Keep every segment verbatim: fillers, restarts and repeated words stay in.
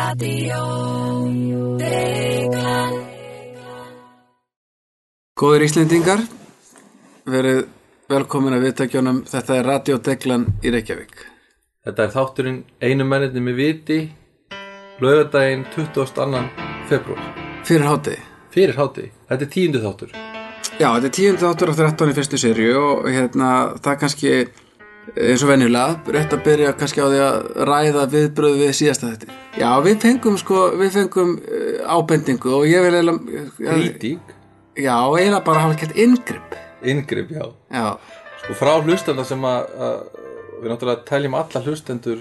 Radio Deglan. Góðir Íslendingar, verið velkomin að viðtækjunum. Þetta er Radio Deglan í Reykjavík. Þetta er þátturinn Einu mennirnir með viti, laugardaginn tuttugasta og annan febrúar. Fyrir hádegi. Fyrir hádegi. Þetta er tíundi þáttur. Já, þetta er tíundi þáttur af þrettán í fyrstu seríu og hérna, það er kannski eins og venjulega, rétt að byrja kannski á því að ræða viðbröð við síðasta þetta. Já, við fengum sko, við fengum uh, ábendingu og ég vil eiginlega... Kritík. Já, eiginlega bara hafa gert inngrip. Inngrip, já. Já. Sko frá hlustenda sem að, að við náttúrulega teljum alla hlustendur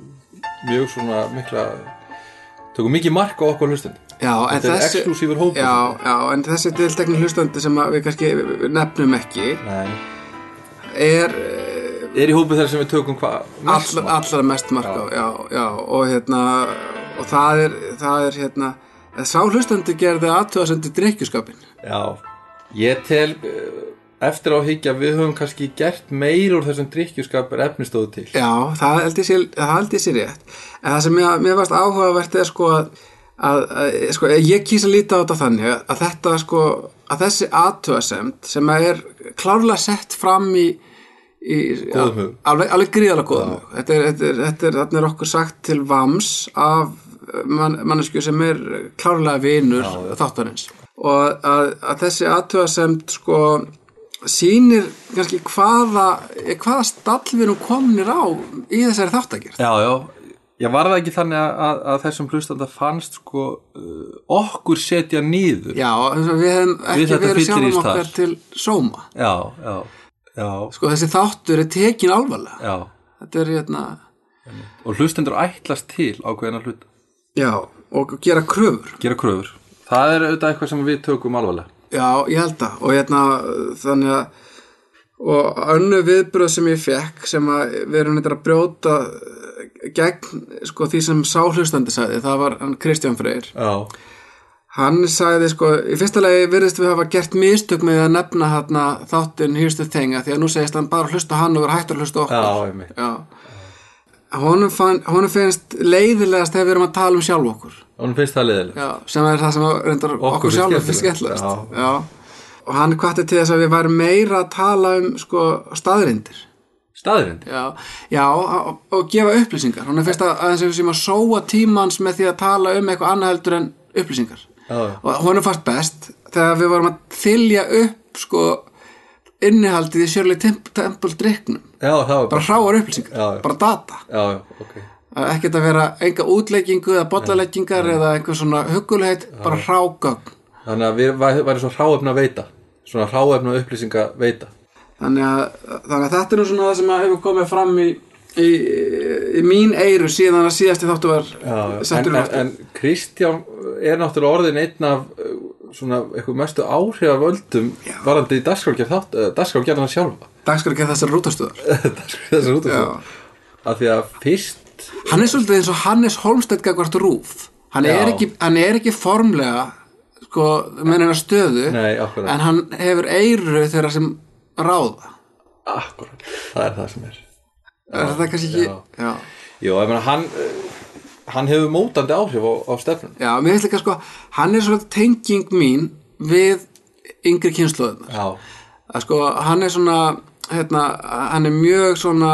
mjög svona mikla, tökum mikið mark á okkur hlustendur. Já, en þetta þessi... er exklusífur hópur. Já, já, en þessi tiltekni hlustandi sem að við kannski nefnum ekki... Nei. Er... Er í hópið þeirra sem við tökum hvað? All, allra mest mark á, já, já, og hérna, og það er, það er hérna, sá hlustandi gerði athugasemd í drykkjuskapinn. Já, ég tel, eftir á hyggja, við höfum kannski gert meir úr þessum drykkjuskap er efnistóðu til. Já, það held ég sér, það held ég sér rétt. En það sem mér, mér varst áhugavert er sko að, að, að sko, ég kýs að líta á þetta þannig að þetta sko, að þessi athugasemd sem er klárlega sett fram í Í, góðum hug. Alveg, alveg gríðarlega góðum hug. Þetta er, þetta er, þetta er, þarna er okkur sagt til vams af man, mannesku sem er klárlega vinur já, já. Þáttarins. Og að, að þessi athugasemd sko sýnir kannski hvaða, hvaða stall við erum komnir á í þessari þáttagerð. Já, já. Ég var það ekki þannig að, að þessum hlustanda fannst sko uh, okkur setja niður. Já, við hefum ekki við verið sjálfum okkar til sóma. Já, já. Já. Sko þessi þáttur er tekin alvarlega. Já. Þetta er hérna... Og hlustendur ætlast til ákveðina hluta. Já, og gera kröfur. Gera kröfur. Það er auðvitað eitthvað sem við tökum alvarlega. Já, ég held það. Og hérna, þannig að... Og önnu viðbröð sem ég fekk, sem að við erum eitthvað að brjóta gegn, sko, því sem sá hlustandi sagði, það var hann Kristján Freyr. Já. Hann sagði sko, í fyrsta lagi virðist við hafa gert mistök með að nefna hérna þáttinn Here's the Thing, því að nú segist hann bara hlusta hann og verður hættur að hlusta okkur. Já, einmitt. Já. Honum, fann, honum finnst leiðilegast þegar við erum að tala um sjálf okkur. Honum finnst það leiðilegast. Já, sem er það sem reyndar okkur, okkur sjálf finnst skemmtilegast. Já. Já. Og hann hvatti til þess að við værum meira að tala um sko staðreyndir. Staðreyndir? Já, já, og, og gefa upplýsingar. Honum finnst að aðeins við séum að sóa tímans með því að tala um eitthvað annað heldur en upplýsingar. Já. Og honum fannst best þegar við vorum að þylja upp sko innihaldið í Shirley Temple drikknum. Já, það var bara hráar upplýsingar, já, já. bara data. Já, já, ok. Ekkert að vera enga útleggingu eða bollaleggingar eða einhver svona huggulegheit, bara hrágögn. Þannig að við væri svo hráefna veita, svona hráefna upplýsinga veita. Þannig að, þannig að þetta er nú svona það sem hefur komið fram í Í, í mín eyru síðan að síðasti þáttu var settur en, en, en Kristján er náttúrulega orðin einn af svona eitthvað mestu áhrifavöldum varandi í dagskrárgerð þátt dagskrárgerðina sjálfa dagskrárgerð þessar rútastöðar dagskrárgerð þessar rútastöðar af því að fyrst hann er svolítið eins og Hannes Hólmstedt gagnvart RÚV hann er, ekki, hann er ekki formlega sko með eina stöðu Nei, en hann hefur eyru þeirra sem ráða akkurat, það er það sem er er það kannski ekki já. Já. Jó, ég meina hann hann hefur mótandi áhrif á, á stefnun já, mér finnst líka sko hann er svona tenging mín við yngri kynslóðunar já. Að sko hann er svona hérna, hann er mjög svona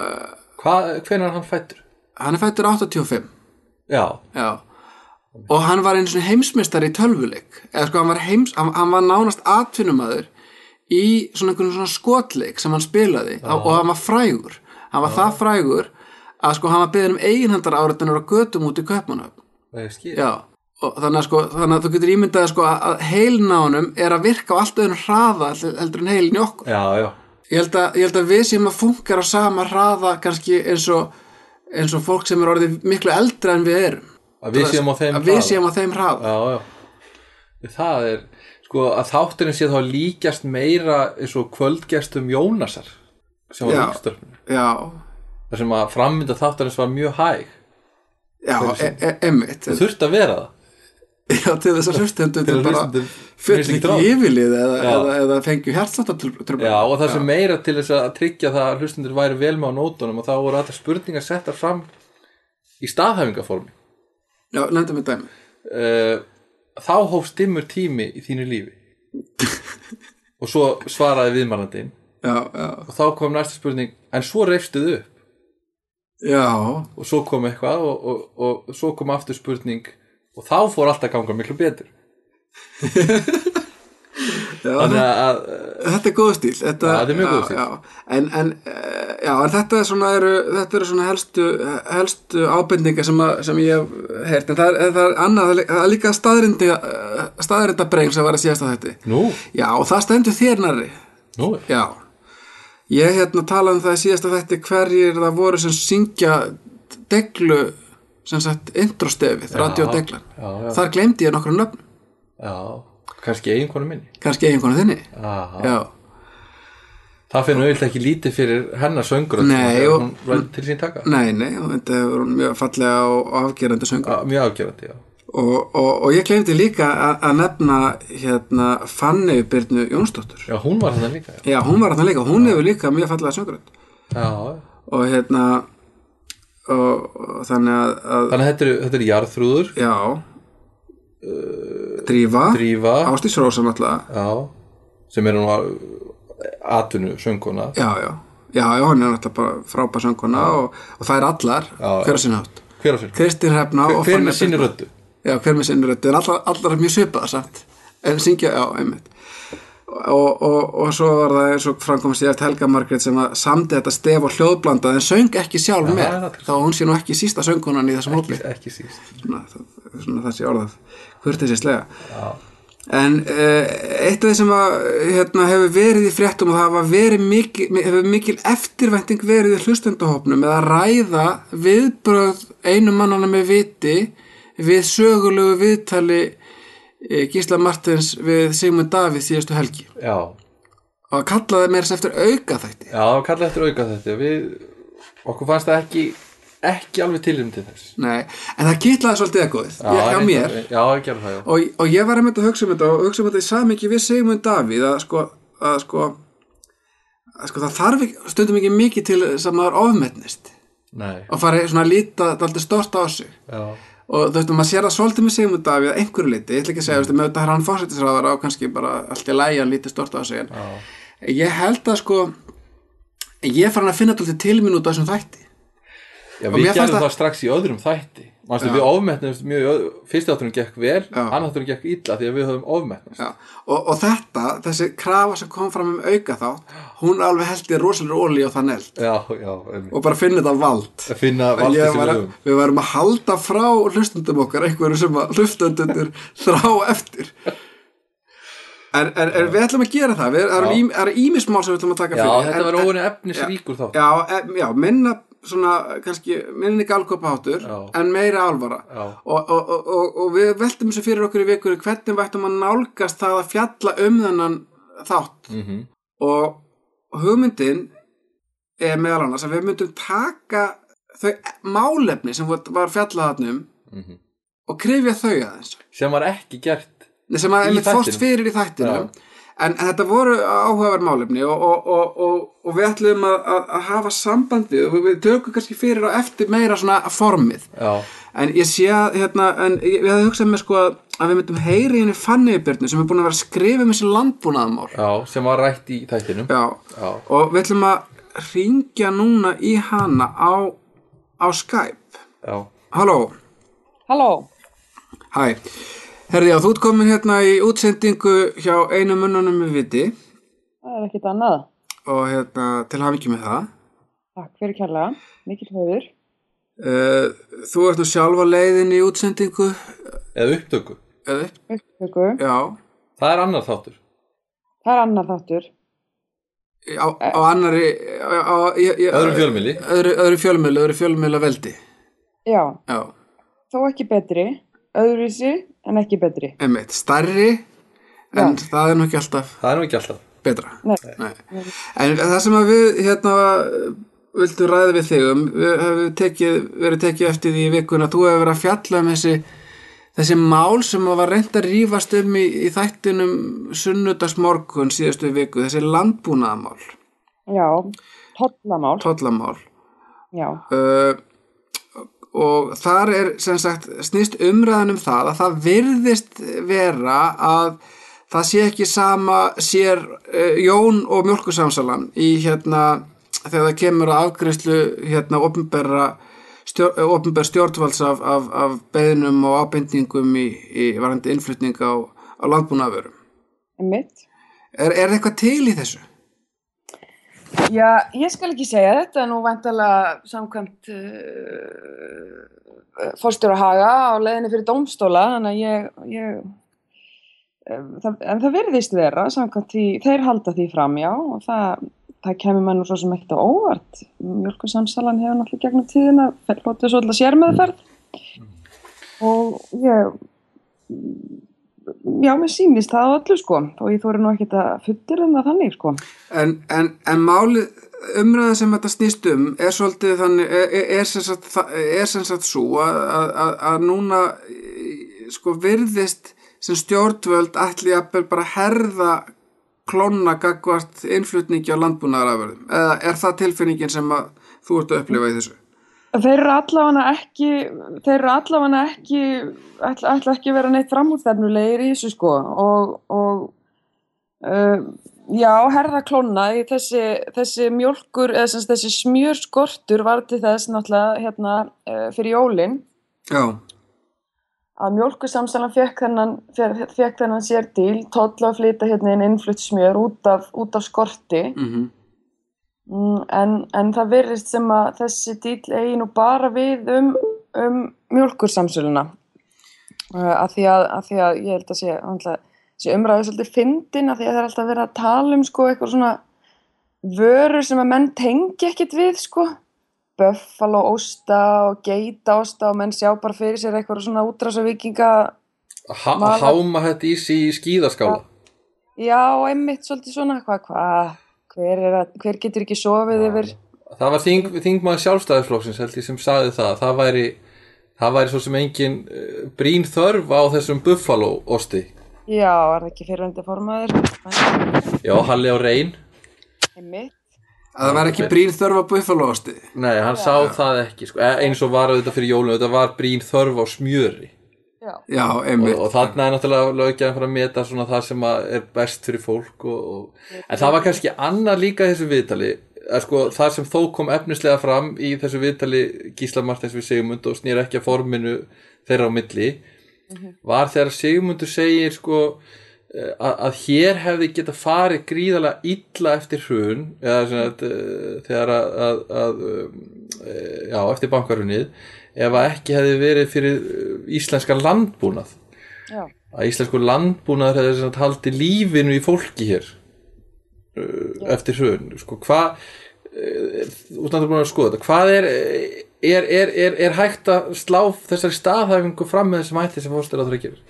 hvað, hvenær er hann fættur? Hann er fættur áttatíu og fimm já, já. Og hann var einu svona heimsmeistari í tölvuleik eða sko hann var heims, hann, hann var nánast atvinnumaður í svona einhvern svona skotleik sem hann spilaði já. Og hann var frægur hann var já. Það frægur að sko hann var beðin um eiginhandar áriðanur á götum út í Kaupmannahöfn já, og þannig að sko þannig að þú getur ímyndað sko að heilin á honum er að virka á allt öðrum hraða heldur en heilin í okkur já, já. Ég, held að, ég held að við séum að funkar á sama hraða kannski eins og, eins og fólk sem er orðið miklu eldra en við erum að við séum á þeim hraða, við séum á þeim hraða. Já, já. Það er sko að þátturinn sé þá líkjast meira eins og kvöldgestum Jónasar sem var ríkstörnum þar sem að frammynda þáttarins var mjög hæg já, emmitt það þurfti að vera það já, til þess að hlustendur til bara full ekki yfirlið eða, eða, eða fengju hjartsláttartruflanir já, og það sem meira til þess að tryggja það að hlustendur væri vel með á nótunum og þá voru allar spurningar settar fram í staðhæfingaformi Já, nefndu mig dæmi. Uh, þá hófst dimmur tími í þínu lífi og svo svaraði viðmælandinn já, já. og þá kom næsta spurning, en svo reifstuðu upp. Já. Og svo kom eitthvað og, og, og, og svo kom aftur spurning og þá fór allt að ganga miklu betur. Já, þannig að þetta er góð stíl. Þetta, já, þetta er mjög góð stíl. Já, en, en, já, en þetta er svona, eru, þetta eru svona helstu, helstu ábendingar sem, að, sem ég hef heyrt, en það er, það er annað, það er líka staðrindi, staðrindabrein sem var að síðast á þetta. Nú? Já, og það stendur þér nærri. Nú? Já. Ég hérna talaði um það í síðasta þætti hverjir það voru sem syngja deglu, sem sagt introstefið, radiodeglan. Þar gleymdi ég nokkrum nöfnum. Já, kannski eiginkonu minni. Kannski eiginkonu þinni. Aha. Já. Það finnur auðvitað ekki lítið fyrir hennar söngur. Nei. Og, hún var til sín taka. Nei, nei, og þetta er mjög fallega og afgerandi söngur. A, mjög afgerandi, já. Og, og, og ég gleymdi líka að nefna hérna Fanney Birnu Jónsdóttur. Já, hún var þarna líka. Já, já hún var þarna líka. Hún hefur líka mjög fallega söngrödd. Já. Og hérna og, og þannig að, að þannig að þetta er, þetta er Jarðþrúður. Já. Uh, Drífa. Drífa. Ásdís Rósa náttúrulega. Já. Sem er nú atvinnu söngkona. Já, já. Já, já, hún er náttúrulega bara frábær söngkona og, og það er allar. Já. Hver á sinni hátt? Hver á sinni? Kristín Hrefna og hver með sinni röddu? Já, hver með sinni röddu, en allar, allar er mjög svipaðar samt, en syngja, já, einmitt og, og, og svo var það eins og framkomast ég eftir Helga Margrét sem að samdi þetta stef og hljóðblandað en söng ekki sjálf með, þá hún sé nú ekki sísta söngkonan í þessum hópi. Ekki, ekki síst. Svona, svona þessi orðað, kurteisislega. Já. En uh, eitt af því sem að, hérna, hefur verið í fréttum og það hafa verið mikil, hefur mikil eftirvænting verið í hlustendahópnum eða ræða viðbrögð einu mannana með viti við sögulegu viðtali Gísla Martins við Sigmund Davíð síðustu helgi. Já. Og kallaði mér eftir aukaþætti. Já, kallaði eftir aukaþætti. Við, okkur fannst það ekki, ekki alveg tilum til þess. Nei, en það kitlaði svolítið ekkóðið. Já, hjá mér. Já, ég gerði það, já. Og, og ég var að mynda að hugsa um þetta og hugsa um þetta í samhengi við Sigmund Davíð að sko, að sko, að sko það þarf ekki, stundum ekki mikið til þess að maður ofmetnist. Nei. Og fari svona að líta dálítið stórt á sig. Já. Og þú veist, maður sér það svolítið með Sigmund Davíð að einhverju liti, ég ætla ekki að segja, mm. með þetta er hann forsætisráðara og kannski bara allt í lagi hann lítið stort á sig en ah. ég held að sko ég fann að finna dálítið til mín út á þessum þætti. Já, við gerðum það, það strax í öðrum þætti. Manstu, við ofmetnumst mjög, fyrsti átturinn gekk vel, annar átturinn gekk illa því að við höfum ofmetnumst. Og, og þetta, þessi krafa sem kom fram um auka þá, hún alveg held í rosalega olí á það neld. Já, já. Um. Og bara finna þetta vald. Að finna vald í sem við höfum. Við varum að halda frá hlustundum okkar, einhverju sem að hlustundundur þrá eftir. En, en, en við ætlum að gera það, við erum ímismál sem við ætlum að taka fyrir. Já, þetta var óinu efnisríkur þá. Já, já, minna svona kannski minni galgopaháttur en meira alvara og, og, og, og, og við veltum þessu fyrir okkur í vikunni hvernig við ættum að nálgast það að fjalla um þennan þátt mm-hmm. og hugmyndin er meðal annars að við myndum taka þau málefni sem var fjallað þarna um mm-hmm. og kryfja þau aðeins sem var ekki gert Nei, sem að einmitt fórst fyrir í þættinu En, en þetta voru áhugaverð málefni og, og, og, og, og við ætlum að, að, að hafa sambandi og við tökum kannski fyrir á eftir meira svona formið. Já. En ég sé að, hérna, en ég, ég hefði hugsað með sko að, að við myndum heyri henni Fanney Birnu sem er búin að vera að skrifa um þessi landbúnaðarmál. Já, sem var rætt í þættinum. Já. Já. Og við ætlum að hringja núna í hana á, á Skype. Já. Halló. Halló. Hæ. Herði, já, þú ert komin hérna í útsendingu hjá einu munnunum með viti. Það er ekkert annað. Og hérna, til hamingju með það. Takk fyrir kærlega, mikil höfður. Uh, þú ert nú sjálf á leiðin í útsendingu. Eða upptöku. Eða upp... upptöku. Já. Það er annar þáttur. Það er annar þáttur. Á, á annari... Á, á, í, í, öðru fjölmiðli. Öðru, öðru fjölmiðli, öðru fjölmiðla veldi. Já. Já. Þó ekki betri, öðruvísi en ekki betri. Einmitt, stærri, en Já. Það er nú ekki alltaf... Það er nú ekki alltaf. Betra. Nei. Nei. En það sem að við, hérna, vildum ræða við þig um, við hefum tekið, verið tekið eftir því í vikuna, þú hefur verið að fjalla um þessi, þessi mál sem var reynt að rífast um í, í þættinum sunnudagsmorgun síðustu viku, þessi landbúnaðarmál. Já, tollamál. Tollamál. Já. Uh, og þar er sem sagt snýst umræðan um það að það virðist vera að það sé ekki sama sér uh, Jón og Mjólkursamsalan í hérna þegar það kemur að afgreiðslu hérna opinberra stjór, opinber stjórnvalds af, af, af beiðnum og ábendingum í, í varandi innflutning á, á landbúnaðarvörum. Einmitt. Er, er eitthvað til í þessu? Já, ég skal ekki segja þetta, nú væntanlega samkvæmt uh, forstjóra Haga á leiðinni fyrir dómstóla, þannig að ég, ég uh, það, en það virðist vera, samkvæmt því, þeir halda því fram, já, og það, það kemur mann svo sem ekkert á óvart. Mjólkursamsalan hefur náttúrulega gegnum tíðina, hlotið svolítið sérmeðferð og ég, já, mér sýnist það á öllu sko og ég þori nú ekkert að fullir um það þannig sko. En, en, en málið, umræðan sem þetta snýst um er svolítið þannig, er, er sem sagt, er sem sagt svo að, að, að núna sko virðist sem stjórnvöld ætli að bara herða klóna gagnvart innflutningi á landbúnaðarafurðum, eða er það tilfinningin sem að þú ert að upplifa í þessu? Þeir eru allavega ekki, þeir eru allavega ekki, ætla, ætla ekki að vera neitt framúrstefnulegir í þessu sko og, og uh, já, herða klóna í þessi, þessi mjólkur, eða sem þessi smjörskortur var til þess náttúrulega hérna uh, fyrir jólin. Já. Að Mjólkursamsalan fékk þennan, fékk þennan sér til, tolla að flytja hérna inn innflutt smjör út af, út af skorti. Mhm. Mm, en, en það virðist sem að þessi díll eigi nú bara við um, um Mjólkursamsöluna uh, að, því að, að því að ég held að sé, sé umræðu svolítið fyndin að því að það er alltaf verið að tala um sko, eitthvað svona vörur sem að menn tengi ekkit við sko, buffalo ósta og geita ósta og menn sjá bara fyrir sér eitthvað svona útrásavíkinga að ha háma þetta í sig í skíðaskála. Já, einmitt svolítið svona hvað hvað Hver, er að, hver getur ekki sofið yfir? Það var þing, þingmaður Sjálfstæðisflokksins held ég sem sagði það. Það væri, það væri svo sem engin uh, brýn þörf á þessum buffalo osti. Já, er það ekki fyrirhundi formaður? Já, Halli á Reyn. Einmitt. Að það væri ekki brýn þörf á buffalo osti? Nei, hann sá Já. það ekki. Sko. Eins og var þetta fyrir jólum, þetta var brýn þörf á smjöri. Já, Já einmitt. Og, og þarna er náttúrulega löggjafinn fyrir að meta svona það sem er best fyrir fólk og, og... en það var kannski annað líka í þessu viðtali að sko það sem þó kom efnislega fram í þessu viðtali Gísla Marteins við Sigmund og snýr ekki að forminu þeirra á milli mm-hmm. var þegar Sigmundur segir sko að, að hér hefði geta farið gríðarlega illa eftir hrun eða svona að, þegar að, að, að já, eftir bankahrunið ef að ekki hefði verið fyrir íslenska landbúnað. Já. Að íslensku landbúnaður hefði svona haldið lífinu í fólki hér uh, eftir hrun. Sko, hvað, út náttúrulega búin að skoða þetta, hvað er, er, er, er, er hægt að slá þessari staðhæfingu fram með þessum hætti sem fórstæður að það gerir?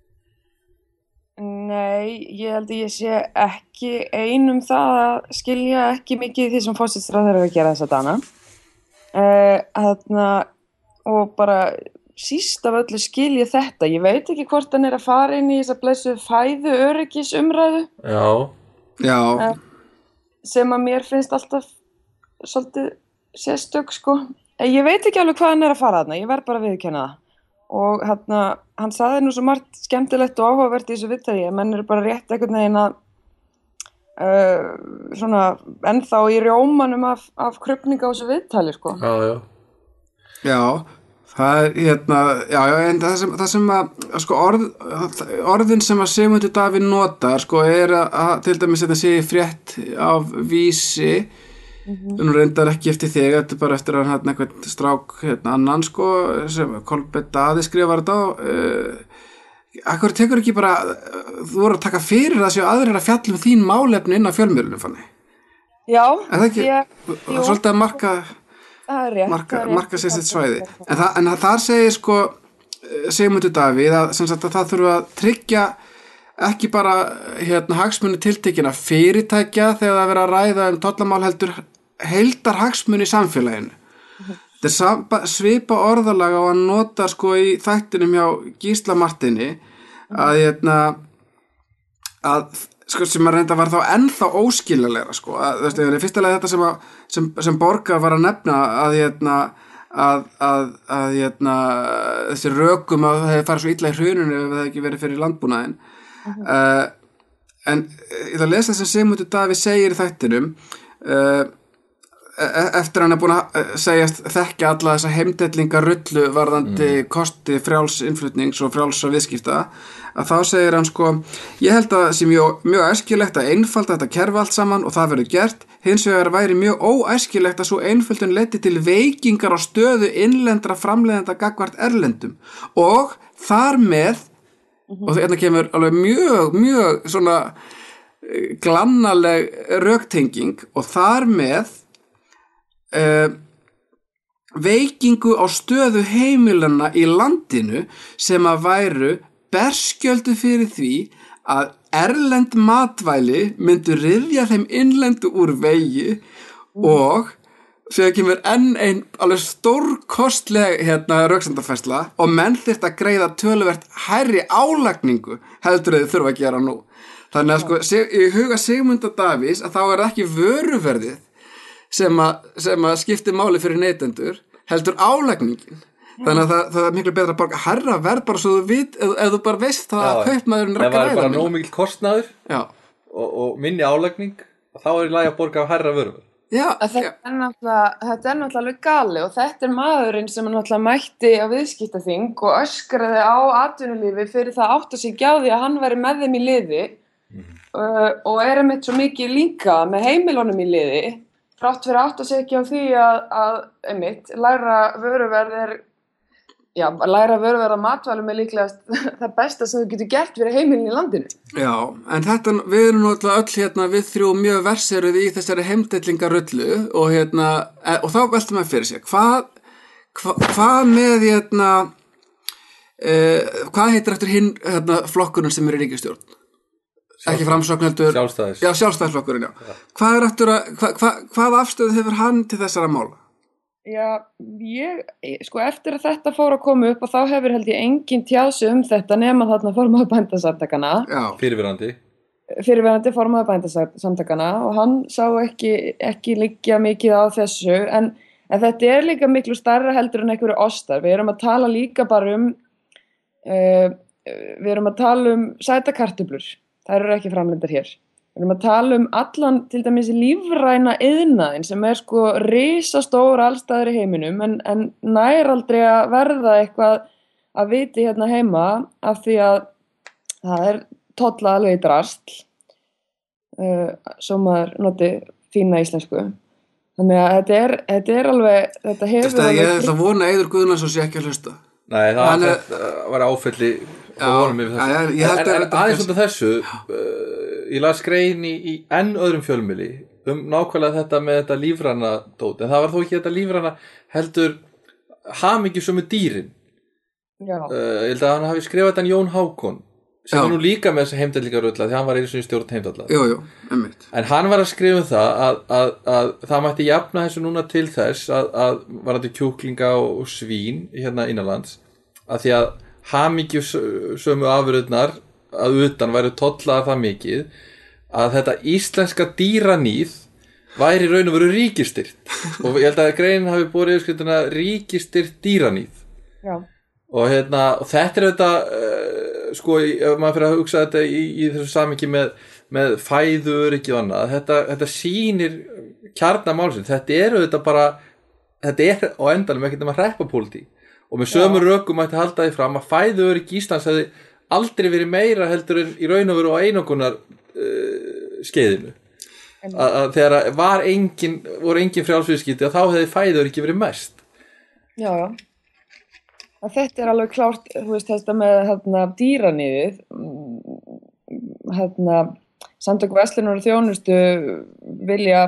Nei, ég held að ég sé ekki einum það að skilja ekki mikið því sem fórstæður að gera þessa dana. Uh, þarna og bara síst af öllu skil ég þetta. Ég veit ekki hvort hann er að fara inn í þess að blessu fæðu öryggisumræðu. Já. Já. Sem að mér finnst alltaf svolítið sérstök sko. Ég veit ekki alveg hvað hann er að fara þarna. Ég verð bara að viðurkenna það. Og hann, hann sagði nú svo margt skemmtilegt og áhugavert í þessu viðtali. Menn eru bara rétt einhvern veginn að uh, svona ennþá í rjómanum af, af krupninga á þessu viðtali sko. Já, já. Já, það er hérna, já, já, en það sem, það sem að, sko, orð, orðin sem að Sigmundur Davíð notar, sko, er að, að til dæmis þetta sé frétt af Vísi, mm-hmm. hún reyndar ekki eftir þig, þetta er bara eftir að hann eitthvað strák, hérna, annan, sko, sem Kolbeinn Daði skrifar þetta á, uh, akkur tekur ekki bara, þú voru að taka fyrir það séu aðrir að fjalla um þín málefni inn á fjölmiðlunum, fannig? Já, er það ekki, ég, svolítið að marka... Rétt, marka, marka sér sitt svæði en, það, en það, þar segir sko Sigmundur Davíð að, sem sagt, að það þurfa að tryggja ekki bara hérna, hagsmuni tiltekina fyrirtækja þegar það vera að ræða um tollamál heldur heildar hagsmuni í samfélaginu mm-hmm. þetta er samba, svipa orðalag á að nota sko í þættinum hjá Gísla Marteini að hérna að sko sem að reynda var þá ennþá óskiljanlegra sko, að þú veist, í fyrsta lagi þetta sem að sem, sem Borga var að nefna að hérna að, að, að hérna, þessi rökum að það hefði farið svo illa í hruninu ef það hefði ekki verið fyrir landbúnaðinn. Uh-huh. Uh, en ég ætla að lesa sem Sigmundur Davíð segir í þættinum, uh, eftir hann er búin að segjast þekkja alla þessa heimdellinga rullu varðandi mm. kosti frjáls innflutnings og frjálsra viðskipta, að þá segir hann sko, ég held að það sé mjög, mjög æskilegt að einfalda þetta kerfi allt saman og það verður gert, hins vegar væri mjög óæskilegt að svo einföldun leiddi til veikingar á stöðu innlendra framleiðenda gagnvart erlendum og þar með, mm-hmm. og þetta kemur alveg mjög, mjög svona glannaleg röktenging og þar með Uh, veikingu á stöðu heimilanna í landinu sem að væru berskjöldu fyrir því að erlend matvæli myndu ryðja þeim innlendu úr vegi mm. og þegar kemur enn einn alveg stórkostleg hérna röksemdafærsla og menn þyrft að greiða töluvert hærri álagningu heldur þau þurfa að gera nú. Þannig að sko, í huga Sigmundar Davíðs að þá er það ekki vöruverðið sem að, sem að skipti máli fyrir neytendur heldur álagningin. Þannig að það, það er miklu betra að borga herra verð bara svo þú vit, ef, ef þú bara veist það að kaupmaðurinn er að græða. Það var bara nóg mikil kostnaður og, og minni álagning og þá er í lagi að borga herra vörður. Já, þetta er náttúrulega þetta er náttúrulega alveg gali og þetta er maðurinn sem náttúrulega mætti á viðskiptaþing og öskraði á atvinnulífi fyrir það átt að sig gjá því að hann væri með þeim í liði mm. uh, og er einmitt svo mikið líka með heimilunum í liði frátt fyrir átt að segja á því að, að einmitt, læra vöruverð er, já, læra vöruverð á matvælum er líklegast það besta sem þú getur gert fyrir heimilin í landinu. Já, en þetta, við erum náttúrulega öll hérna, við þrjú mjög verseruð í þessari heimdellingarullu og hérna, og þá veltum við fyrir sér, hvað, hva, hvað með hérna, eh, hvað heitir eftir hinn hérna, flokkurinn sem er í ríkisstjórn? Ekki framsóknheldur Sjálfstæðis. Já, sjálfstæðisflokkurinn, já. já. Hvað er aftur að, hva, hva, hvað afstöðu hefur hann til þessara mála? Já, ég, sko, eftir að þetta fór að koma upp og þá hefur held ég engin tjási um þetta nema þarna formaður bændasamtakana. Já. Fyrirverandi. Fyrirverandi formaður bændasamtakana og hann sá ekki, ekki liggja mikið á þessu, en, en þetta er líka miklu stærra heldur en einhverju ostar. Við erum að tala líka bara um, uh, við erum að tala um sætakartöflur. Það eru ekki framleiddar hér. Við erum að tala um allan til dæmis lífræna iðnaðinn sem er sko risastór allstaðar í heiminum en, en nær aldrei að verða eitthvað að viti hérna heima af því að það er tolla alveg í drasl uh, svo maður noti fína íslensku. Þannig að þetta er, þetta er alveg, þetta hefur... Þetta ég ætla að vona Eiður Guðnason sé ekki að hlusta. Nei, það er, var áfelli... Já, já, já, en, en aðeins undan þessu uh, ég las grein í, í enn öðrum fjölmiðli um nákvæmlega þetta með þetta lífræna dót, en það var þó ekki þetta lífræna heldur hamingjusömu dýrin uh, ég held að hann hafi skrifað þetta Jón Hákon sem var nú líka með þessa heimdellingarölla því hann var einu sinni stjórn heimdalla jú, jú, en hann var að skrifa um það að, að, að það mætti jafna þessu núna til þess að, að var þetta kjúklinga og svín hérna innanlands að því að hamingjusömu afurðnar að utan væri tollaðar það mikið að þetta íslenska dýranýð væri raun og veru ríkistyrt og ég held að greinin hafi borið yfirskriftina ríkistyrt dýranýð Já. Og, hérna, og þetta er þetta uh, sko, ef maður fyrir að hugsa þetta í, í þessu samhengi með, með fæður ekki og annað, þetta, þetta sýnir kjarnamálsins, þetta er þetta bara þetta er á endanum ekkert um að hreppa pólitík og með sömu rökum mætti halda því fram að fæðuöryggi Íslands hefði aldrei verið meira heldur en í raun og veru á einokunar uh, skeiðinu að, að þegar var engin, voru engin frjálsviðskipti að þá hefði fæðuöryggi verið mest. Já, já. Að þetta er alveg klárt, þú veist, þetta með hérna, dýranýðið, hérna, Samtök verslunar og þjónustu vilja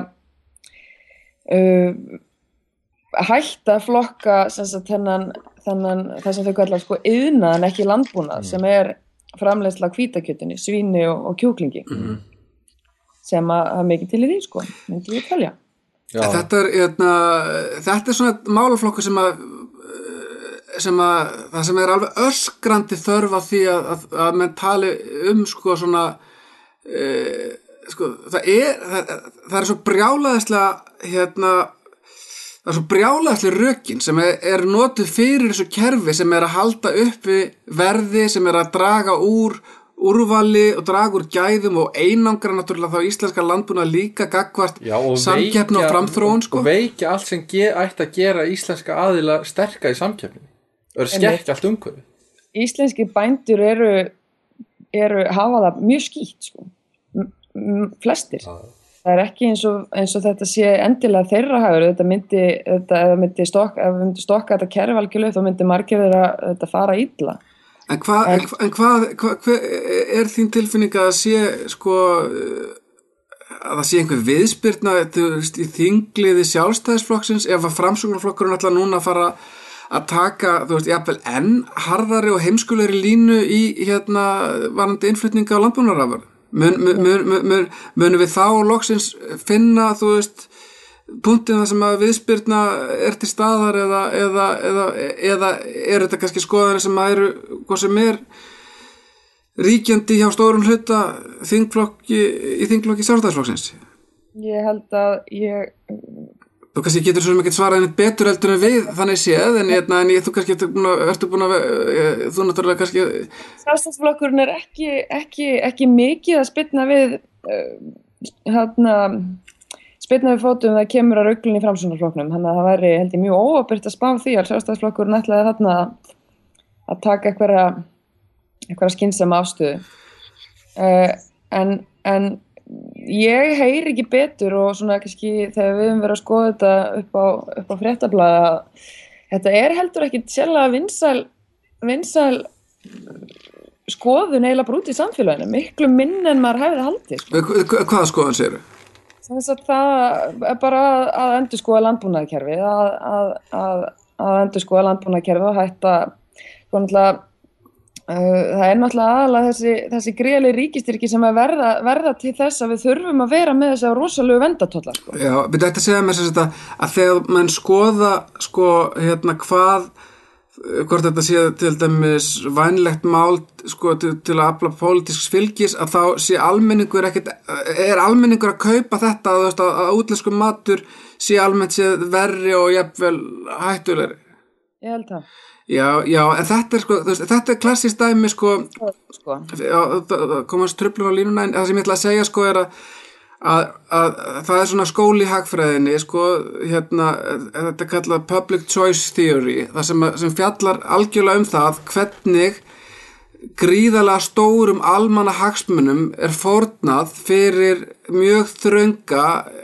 uh, hætta að flokka sagt, þennan, þennan, það sem þau kallar sko iðnaðan ekki landbúnað mm. sem er framleiðsla hvítakjötinu, svíni og, og kjúklingi mm. sem að hafa mikið til í því sko, myndi ég telja. Þetta er, eitna, þetta er svona málaflokkur sem að sem að það sem er alveg öskrandi þörf á því að, að, að menn tali um sko svona e, sko það er það, það er svo brjálæðislega hérna það það er svo brjálæðslega rökin sem er, er notuð fyrir þessu kerfi sem er að halda uppi verði, sem er að draga úr úrvali og draga úr gæðum og einangra náttúrulega þá íslenska landbúnað líka gagnvart samkeppni og framþróun sko. Og veikja allt sem ge, ætti að gera íslenska aðila sterka í samkeppni. Það er skekkt allt umhverfi. Íslenski bændur eru, eru hafa það mjög skýtt sko. M- m- flestir. Ah. Það er ekki eins og, eins og þetta sé endilega þeirra hagur. Þetta myndi, þetta, ef myndi stokka, ef myndi stokka þetta kerfi algjörlega þá myndi margir þeirra þetta fara illa. En hvað, en, en hvað, hvað, hvað er þín tilfinning að sé, sko, að það sé einhver viðspyrna í þingliði sjálfstæðisflokksins ef að framsóknarflokkurinn ætla núna að fara að taka, þú veist, jafnvel enn harðari og heimskulegri línu í, hérna, varandi innflutninga á landbúnaðarafurðum? Mun, mun, mun, mun, munum við þá loksins finna, þú veist, punktin það sem að viðspyrna er til staðar eða, eða, eða, eða er þetta kannski skoðanir sem að eru hvað sem er ríkjandi hjá stórum hluta þingflokki, í þingflokki sjálfstæðisflokksins? Ég held að ég... Þú kannski getur svo mikið svarað einnig betur heldur en við þannig séð en, en, en ég, þú kannski ertu búin að, ertu búin að þú náttúrulega kannski... Sjálfstæðisflokkurinn er ekki, ekki, ekki mikið að spyrna við uh, hérna spyrna við fótum það kemur að ruglun í framsóknarflokknum, þannig að það væri held ég mjög óábyrgt að spá því að sjálfstæðisflokkurinn ætlaði þarna að taka einhverja einhverja skynnsama afstöðu uh, en, en ég heyri ekki betur og svona kannski þegar við höfum verið að skoða þetta upp á, upp á fréttablaði þetta er heldur ekki sérlega vinsæl vinsæl skoðun eiginlega brúti í samfélaginu, miklu minn en maður hefði haldið sko. Hvaða skoðun segirðu? Þess að það er bara að endurskoða landbúnaðarkerfið, að, að, að, að endurskoða landbúnaðarkerfið og hætta, sko náttúrulega, uh, það er náttúrulega aðalega þessi, þessi gríðarlegi ríkistyrki sem er verða, verða til þess að við þurfum að vera með þessa rosalegu vendatollar. Sko. Já, við þetta segja mér sem þetta að þegar mann skoða, sko, hérna, hvað, hvort þetta sé til dæmis vænlegt mál sko, til, til að afla pólitísks fylgis að þá sé almenningur ekkert, er almenningur að kaupa þetta að, að, að útlensku matur sé almennt sé verri og jafnvel hættulegri. Ég held það. Já, já, en þetta er sko, veist, þetta er klassískt dæmi sko, sko. Já, komast truflur á línuna en það sem ég ætla að segja sko er að Að, að það er svona skóli í hagfræðinni sko, hérna, þetta er kallað public choice theory það sem, sem fjallar algjörlega um það hvernig gríðarlega stórum almanna hagsmunum er fórnað fyrir mjög þrönga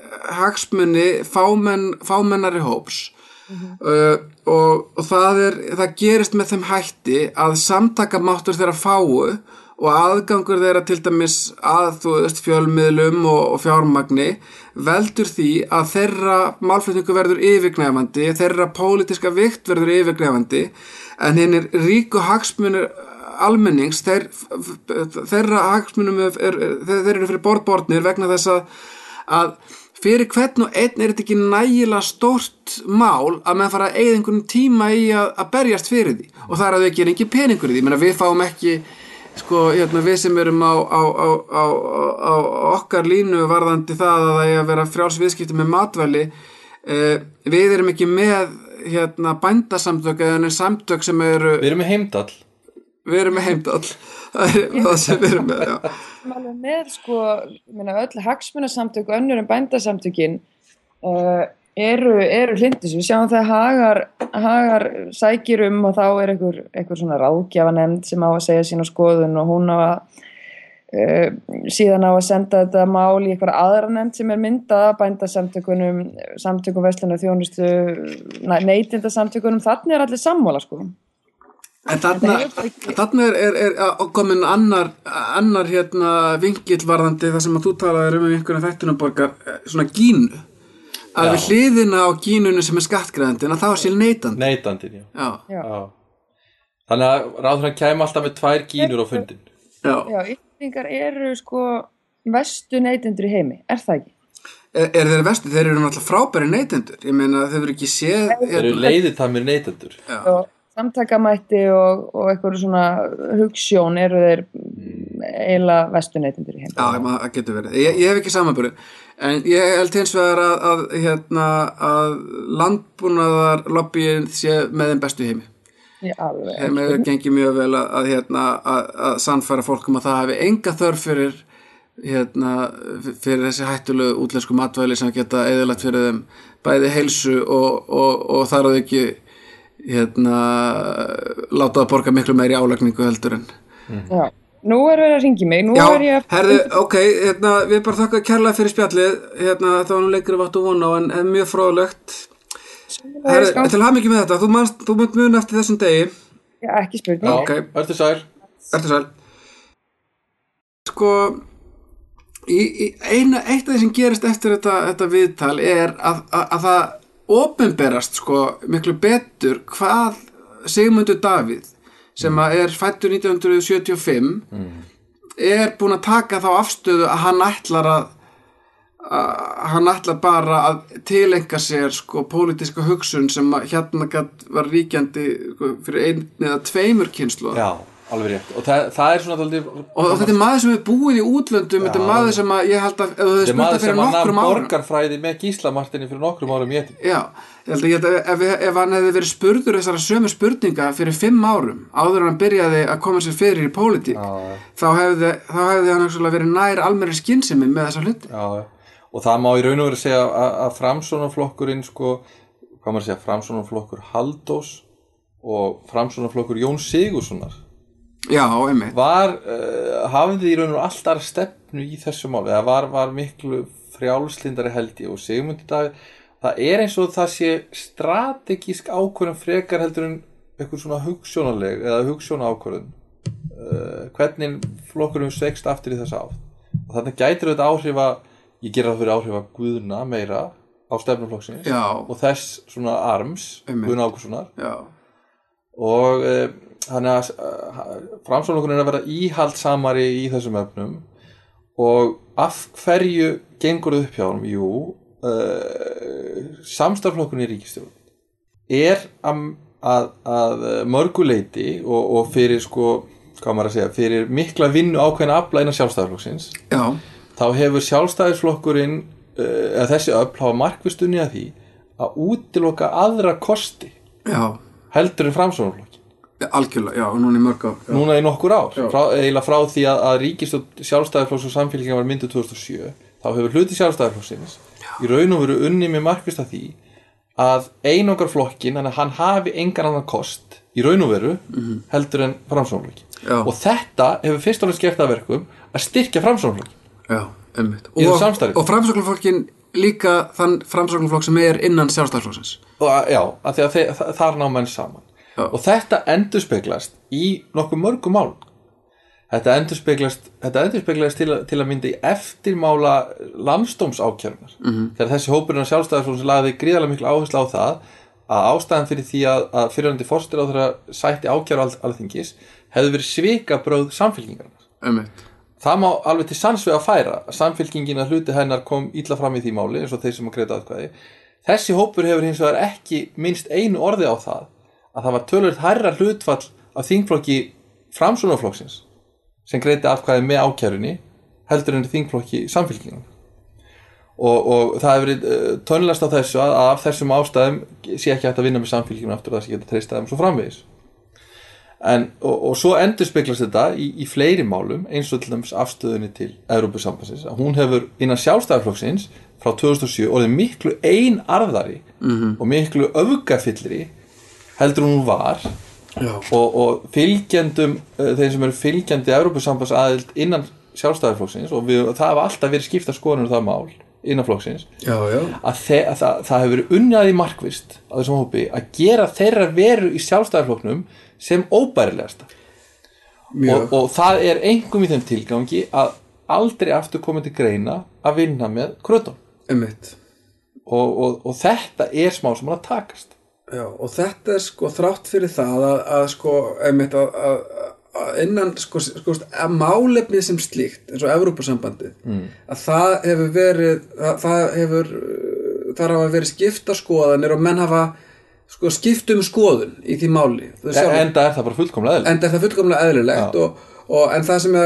hagsmuni fámenn, fámennari hóps mm-hmm. uh, og, og það, er, það gerist með þeim hætti að samtakamáttur þeirra fáu og aðgangur þeirra til dæmis að þú veist fjölmiðlum og, og fjármagni veldur því að þeirra málflutningu verður yfirgnæfandi, þeirra pólitíska vikt verður yfirgnæfandi en hinnir ríku hagsmunir almennings þeir, þeirra hagsmunum er, er, þeir eru fyrir borðborðnir vegna þess að, að fyrir hvern og einn er þetta ekki nægilega stórt mál að menn fara að eyða einhvern tíma í að, að berjast fyrir því og það er að þau ekki engin peningur í því, menn að við fáum ekki sko, hérna, við sem erum á, á, á, á, á okkar línu varðandi það að það er að vera frjálsviðskipti með matvæli eh, við erum ekki með hérna, bændasamtök eða samtök sem eru við erum með Heimdall við erum með Heimdall það er það sem við erum með já. með sko, minna, öll hagsmunasamtök önnur en bændasamtökin uh, eru, eru hlindis, við sjáum það hagar, hagar sækir um og þá er einhver, einhver svona ráðgjafanemnd sem á að segja sína skoðun og hún á að uh, síðan á að senda þetta mál í einhver aðra nefnd sem er myndað að bændasamtökunum, samtökum verslunar þjónustu, neytendasamtökunum, þannig er allir sammála sko. En þarna, þarna er, er, er komin annar, annar hérna vingill varðandi það sem að þú talaðir um einhverjum þættunaborgar, svona gínu. Að við hliðina á gínunum sem er skattgræðandi en að það var sér neytandi. Neytandi, já. Já. já. Þannig að ráðherrann kæmi alltaf með tvær gínur á fundin. Já, já Íslendingar eru sko vestu neytendur í heimi, er það ekki? Er, er þeir vestu? Þeir eru náttúrulega frábæri neytendur. Ég meina þeir eru ekki séð... Þeir eru leiðitamir neytendur. Já. Og samtakamætti og, og eitthvað svona hugsjón eru þeir eiginlega vestu neytendur í heimi. Já, það getur verið. Ég, ég hef ekki samanburði. En ég held hins vegar að, að, hérna, að landbúnaðar lobbyið sé með þeim bestu heimi. Já, alveg. Þeim hefur gengið mjög vel að, að, hérna, að, að sannfæra fólkum að það hafi enga þörf fyrir, hérna, fyrir þessi hættulegu útlensku matvæli sem geta eyðilagt fyrir þeim bæði heilsu og, og, og þar að ekki hérna, láta það borga miklu meiri álagningu heldur en. Mm. Já. Nú er verið að ringi mig, nú Já, er ég að... herðu, ok, hérna, við bara þakka kærlega fyrir spjallið, hérna, það var nú lengri vátt og vona á, en, en mjög fróðlegt. Herðu, til hamingju með þetta, þú manst, þú munt mun eftir þessum degi. Já, ekki spurning. Já, okay. Ertu sæl. Ertu sæl. Sko, í, í eina, eitt af því sem gerist eftir þetta, þetta viðtal er að, að, að það opinberast, sko, miklu betur hvað Sigmundur Davíð sem er fæddur nítján hundruð sjötíu og fimm mm. er búin að taka þá afstöðu að hann ætlar að, að hann ætlar bara að tileinka sér sko pólitíska hugsun sem að hérna gat, var ríkjandi sko, fyrir einn eða tveimur kynslóðum. Já, alveg rétt. Og það, það er svona dálítið... Og, og þetta er maður sem er búið í útlöndum, þetta er maður sem að ég held að ef þú hefði spurt það fyrir nokkrum árum. Þetta er maður sem að nam borgarfræði með Gísla Marteini fyrir nokkrum árum í ettum. Já, ég held að, ég held að ef, ef hann hefði verið spurður þessara sömu spurninga fyrir fimm árum áður en hann byrjaði að koma sér fyrir í pólitík, þá hefði, þá hefði hann verið nær almennri skynsemi með þessa hluti. Já, og það má í raun og veru segja að, að Framsóknarflokkurinn sko, hvað maður segja, Framsóknarflokkur Halldórs og Framsóknarflokkur Jón Sigurðssonar Já, einmitt. Var uh, hafði í raun og alltaf stefnu í þessu máli, það var, var miklu frjálslyndari held ég og Sigmundur Davíð, það er eins og það sé strategísk ákvörðun frekar heldur en eitthvað svona hugsjónaleg eða hugsjóna ákvörðun uh, hvernig flokkurum sveikst aftur í þessa átt. Og þannig gætir þetta áhrif að, ég gera það fyrir áhrif að Guðna meira á stefnuflokksins og þess svona arms, Guðna Ágústssonar. Já. Og uh, þannig að uh, Framsóknarflokkurinn er að vera íhaldsamari í þessum efnum og af hverju gengur það upp hjá honum? Jú, uh, samstarflokkurinn í ríkisstjórn er að, að, að mörguleiti og, og fyrir sko, hvað maður að segja, fyrir mikla vinnu ákveðna afla innan sjálfstæðisflokksins. Já. Þá hefur sjálfstæðisflokkurinn, uh, eða þessi öfl hafa markvisst unnið að því að útiloka aðra kosti. Já. Heldur en Framsóknarflokk. Ja, algjörlega, já, núna í mörg ár. Já. Núna í nokkur ár, frá, eiginlega frá því að, að ríkisstjórn sjálfstæðisflokks og samfylkingar var mynduð tvö þúsund og sjö, þá hefur hluti sjálfstæðisflokksins í raun og veru unnið með markvist að því að einangar flokkin, þannig að hann hafi engan annan kost í raun og veru mm-hmm. heldur en Framsóknarflokkin. Og þetta hefur fyrst og fremst gert að verkum að styrkja Framsóknarflokkin. Já, einmitt. Og, og Framsóknarflokkin líka þann Framsóknarflokk sem er innan sjálfstæðisflokksins. Og, já, af því að þeir, þar ná menn saman. Já. Og þetta endurspeglast í nokkuð mörgum málum. Þetta endurspeglast, þetta endurspeglast til, til að mynda í eftirmála landsdómsákjörnar. Mm-hmm. Þegar þessi hópurinn af sjálfstæðisflokksins lagði gríðarlega miklu áherslu á það að ástæðan fyrir því að, að fyrirhundi forsætisráðherra sætti ákjæru Alþingis hefði verið svikabrögð samfylkingarinnar. Einmitt. Það má alveg til sanns við að færa að samfylkingin að hluti hennar kom illa fram í því máli eins og þeir sem að greita atkvæði. Þessi hópur hefur hins vegar ekki minnst einu orði á það að það var töluvert hærra hlutfall af þingflokki Framsóknarflokksins sem greiddi atkvæði með ákærunni heldur en þingflokki samfylkingar. Og, og það hefur verið uh, tönlast á þessu að, að af þessum ástæðum sé ekki hægt að vinna með samfylkingar aftur og það sé geta treysta þeim svo framvegis. En, og, og svo endurspeglast þetta í, í fleiri málum eins og til dæmis afstöðunni til Evrópusambandsins. Hún hefur innan sjálfstæðisflokksins frá tvö þúsund og sjö orðið miklu einarðari mm-hmm. og miklu öfgafyllri heldur hún var og, og fylgjendum þeir sem eru fylgjandi Evrópusambandsaðild innan sjálfstæðisflokksins og, við, og það hafa alltaf verið skipta skoðanir um það mál innan flokksins já, já. Að, þe að það, það hefur verið unnið í markvist á þessum hópi að gera þeirra veru í sjálfstæðisflokknum sem óbærilegasta og, og það er einkum í þeim tilgangi að aldrei aftur komið til greina að vinna með krötum og, og, og þetta er smá sem að takast. Já, og þetta er sko þrátt fyrir það að, að sko einmitt að, að, að innan sko, sko að málefnið sem slíkt eins og Evrópusambandið mm. að það hefur verið að, það hefur þar hafa verið skipta skoðanir og menn hafa sko skipt um skoðun í því máli. En, enda er það bara fullkomlega eðlilegt. Enda er það fullkomlega eðlilegt og, og en það sem er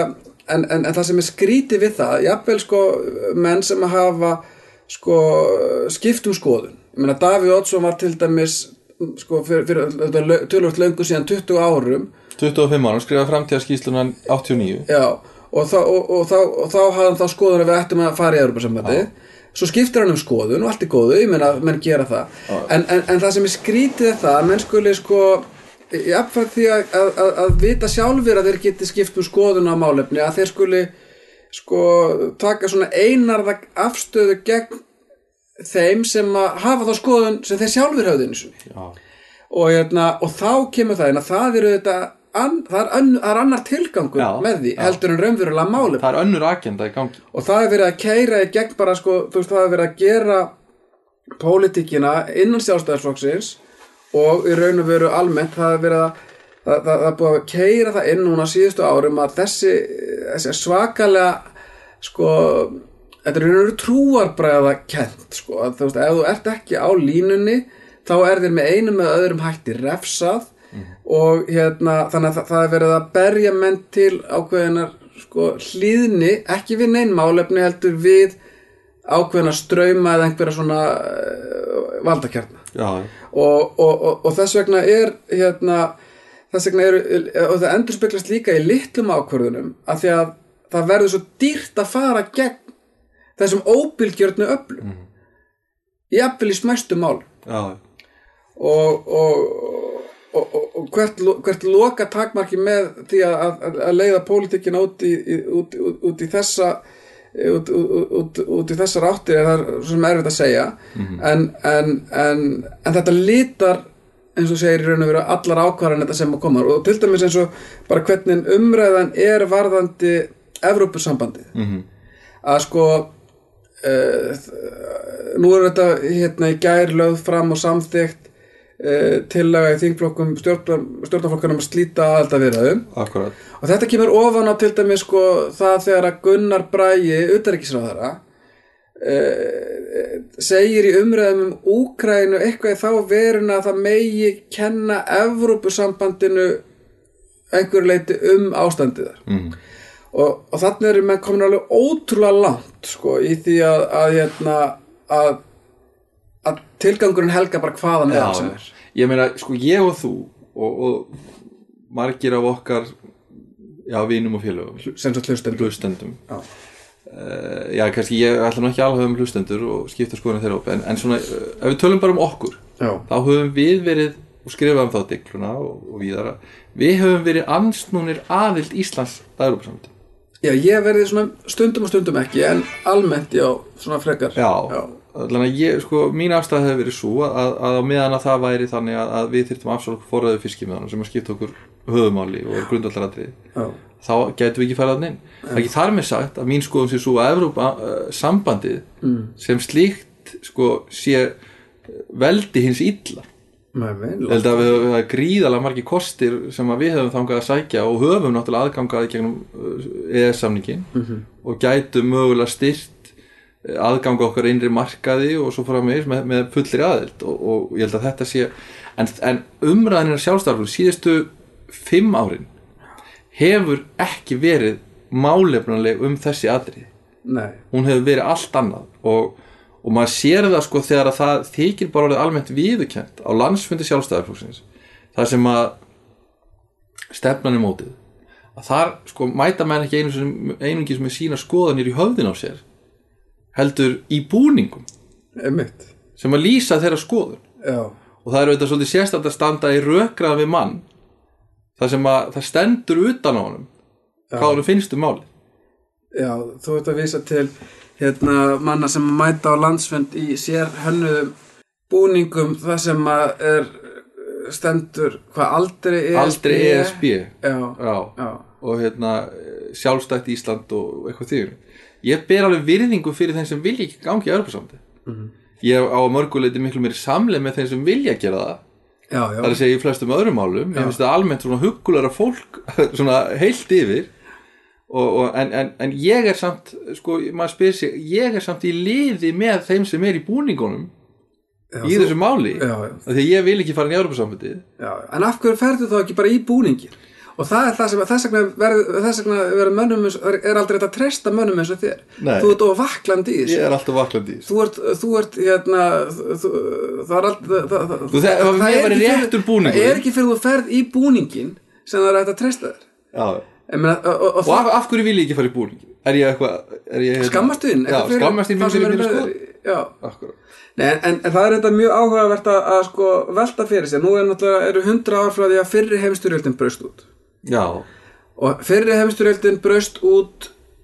en, en, en það sem er skrítið við það, jafnvel sko menn sem hafa sko skipt um skoðun. Ég meina Davíð Oddsson var til dæmis sko fyrir, fyrir tölvöld löngu síðan tuttugu árum. tuttugu og fimm árum, skrifaði framtíðarskýrsluna áttatíu og níu. Já, og þá, og, og þá, og þá hafði hann þá skoðun að við ættum að fara í Evrópusambandið. Svo skiptir hann um skoðun og allt er góðu, ég meina menn gera það. En, en, en það sem er skrítið er það að menn skuli sko jafnfært því að, að, að, að vita sjálfur að þeir geti skipt um skoðun á málefni, að þeir skuli sko taka svona einarða afstöðu gegn þeim sem að hafa þá skoðun sem þeir sjálfur höfðu einu sinni. Og, hérna, og þá kemur það inn að það eru þetta an, það, er ön, það er annar tilgangur já, með því já. heldur en raunverulega málefni. Það er önnur agenda í gangi. Og það er verið að keyra í gegn bara sko, þú veist, það er verið að gera pólitíkina innan Sjálfstæðisflokksins og í raun og veru almennt það er verið að það, það, það er búið að keyra það inn núna síðustu árum að þessi, þessi svakalega sko, þetta er raun og veru trúarbræða kennt sko, að þú veist, ef þú ert ekki á línunni þá er þér með einum eða öðrum hætti refsað mm. og hérna, þannig að það, það er verið að berja menn til ákveðinar sko, hlýðni, ekki við nein málefni heldur við ákveðina strauma eða einhverja svona uh, valdakjarna. Já. Og, og, og, og þess vegna er hérna, þess vegna er og það endurspeglast líka í litlum ákvörðunum af því að það verður svo dýrt að fara gegn þessum óbilgjörnu öflum mm. jafnvel í smæstu mál. Já. Og, og, og, og hvert, hvert loka takmarki með því að, að, að leiða pólitíkina út í, út, út, út í þessa Út, út, út, út í þessar áttir er það sem erfitt að segja mm-hmm. en, en, en, en þetta litar eins og segir í raun og veru allar ákvarðanir þetta sem að koma og til dæmis eins og bara hvernig umræðan er varðandi Evrópusambandið mm-hmm. að sko uh, nú er þetta hérna í gær lögð fram og samþykkt uh, tillaga í þingflokkum stjórnarflokkunum að slíta aðildarviðræðum. Akkurat. Og þetta kemur ofan á til dæmis sko það þegar að Gunnar Bragi utanríkisráðherra eh, segir í umræðum um Úkraínu eitthvað í þá veruna að það megi kenna Evrópusambandinu einhverju leyti um ástandið þar. Mm. Og, og þannig eru menn komin alveg ótrúlega langt sko í því að, að, hérna, að, að tilgangurinn helga bara hvaðan er sem er. Ég meina sko ég og þú og, og margir af okkar já, vinum og félögum. Sem svo hlustendum. Hlustendum. Já. Uh, já, kannski ég ætla nú ekki alveg um hlustendur og skipta skoðunum þeirra upp, en, en svona, uh, ef við tölum bara um okkur, já. Þá höfum við verið, og skrifað um þá dikluna og, og víðara, við höfum verið ansnúnir aðild Íslands að Evrópusambandinu. Já, ég verið svona stundum og stundum ekki, en almennt, já, svona frekar. Já, já. Þannig að ég, sko, mín afstæð hefur verið svo að, að á meðan að það væri þannig að, að við þyrftum afsvöld forræðu fiskimiðanum sem að skipta okkur höfumáli og er grundvallaratriði. Já. Þá gætum við ekki farið inn. Það er ekki þar með sagt að mín skoðum sé svo að Evrópa uh, sambandið mm. sem slíkt sko sé veldi hins illa. Nei, vel. Held að við höfum gríðalega margir kostir sem að við höfum þangað að sækja og höfum náttúrulega aðgangaði gegnum E E S-samningin mm-hmm. og gætum mögulega styrt aðganga okkar innri markaði og svo framvegis með, með fullri aðild og, og ég held að þetta sé en, en umræðinir sjálfstæðarflokks síðustu fimm árin hefur ekki verið málefnaleg um þessi atriði. Nei. Hún hefur verið allt annað og, og maður sér það sko þegar að það þykir bara orðið almennt viðurkennt á landsfundi sjálfstæðarflokksins þar sem að stefnan er mótið að þar sko mæta menn ekki einu sem, einungis með sína skoðanir í höfðin á sér heldur í búningum Einmitt. Sem að lýsa þeirra skoðun. Já. Og það er auðvitað svolítið sérstætt að standa í rökræða við mann þar sem að það stendur utan á honum hvað honum finnst um máli. Já, þú ert að vísa til hérna manna sem mæta á landsfund í sér hönnuðum búningum þar sem að er stendur hvað aldrei E S B aldrei E S B já, já. Já. Og hérna sjálfstætt Ísland og eitthvað því ég ber alveg virðingu fyrir þeim sem vilja ekki gangi í Evrópusambandið mm-hmm. ég á mörguleiti miklu meiri samleið með þeim sem vilja gera það já, já. Það er að segja í flestum öðrum málum ég finnst það almennt svona huggulegra fólk svona heilt yfir og, og, en, en, en ég er samt sko, maður spyr sig, ég er samt í liði með þeim sem er í búningunum já, í þú, þessu máli já, já. Því ég vil ekki fara inn í Evrópusambandið en af hverju ferðu þá ekki bara í búningin og og það er það sem þess vegna verður þess vegna verður mönnum er aldrei að treysta mönnum eins og þér. Nei. Þú ert of vaklandi í þessu. Ég er alltaf vaklandi í þessu. Þú ert, þú ert hérna þú, það er alltaf það, það, þú, það, það, það er ekki réttur búningur. Það er ekki fyrir þú ferð í búningin sem það er hægt að treysta þér. Já. Meina, og, og, og af, af hverju vil ég ekki fara í búningin? Er ég eitthvað er ég skammastuðin? Já, skammastuðin fyrir mér sko. Já. Akkurat. Nei, en, en, en það er þetta mjög áhugavert að, að sko velta fyrir sér. Nú er náttúrulega eru hundrað ár frá því að fyrri heimsstyrjöldin braust út. Já. Og fyrri heimsstyrjöldin braust út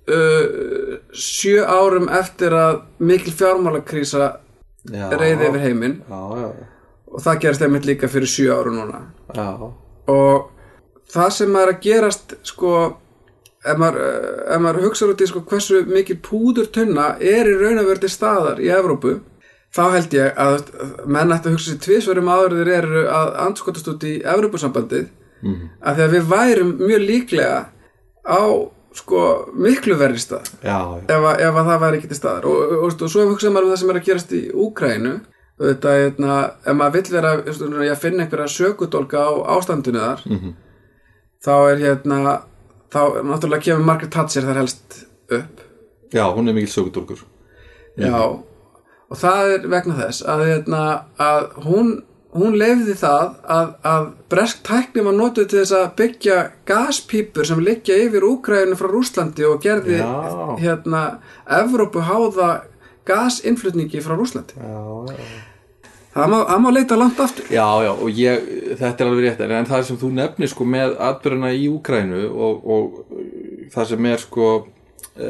uh, sjö árum eftir að mikil fjármálakrísa reiði yfir heiminn. Já, já. Og það gerist einmitt líka fyrir sjö árum núna. Já. Og það sem er að gerast sko ef maður, ef maður hugsar út í sko hversu mikil púðurtunna er í raun og veru til staðar í Evrópu, þá held ég að menn ætti að hugsa sér tvisvar áður þeir eru að andskotast út í Evrópusambandið, mm. af því að við værum mjög líklega á sko miklu verri stað. Já, já. Ef, að, ef að það væri ekki til staðar og, og, og, og svo hugsa maður um það sem er að gerast í Úkraínu. Þetta, eitna, ef maður vill vera að finna einhverja sökudólka á ástandinu þar, mm-hmm. þá er hérna þá náttúrulega kemur Margaret Thatcher þar helst upp. Já, hún er mikil sökudólkur. Já, og það er vegna þess að, hérna, að hún, hún leyfði það að, að bresk tækni var notuð til þess að byggja gaspípur sem liggja yfir Úkraínu frá Rússlandi og gerði já. hérna Evrópu háða gasinnflutningi frá Rússlandi. Já, já. Það má, það má leita langt aftur. Já, já, og ég, þetta er alveg rétt, en það sem þú nefnir sko með atburðina í Úkraínu og, og það sem er sko e,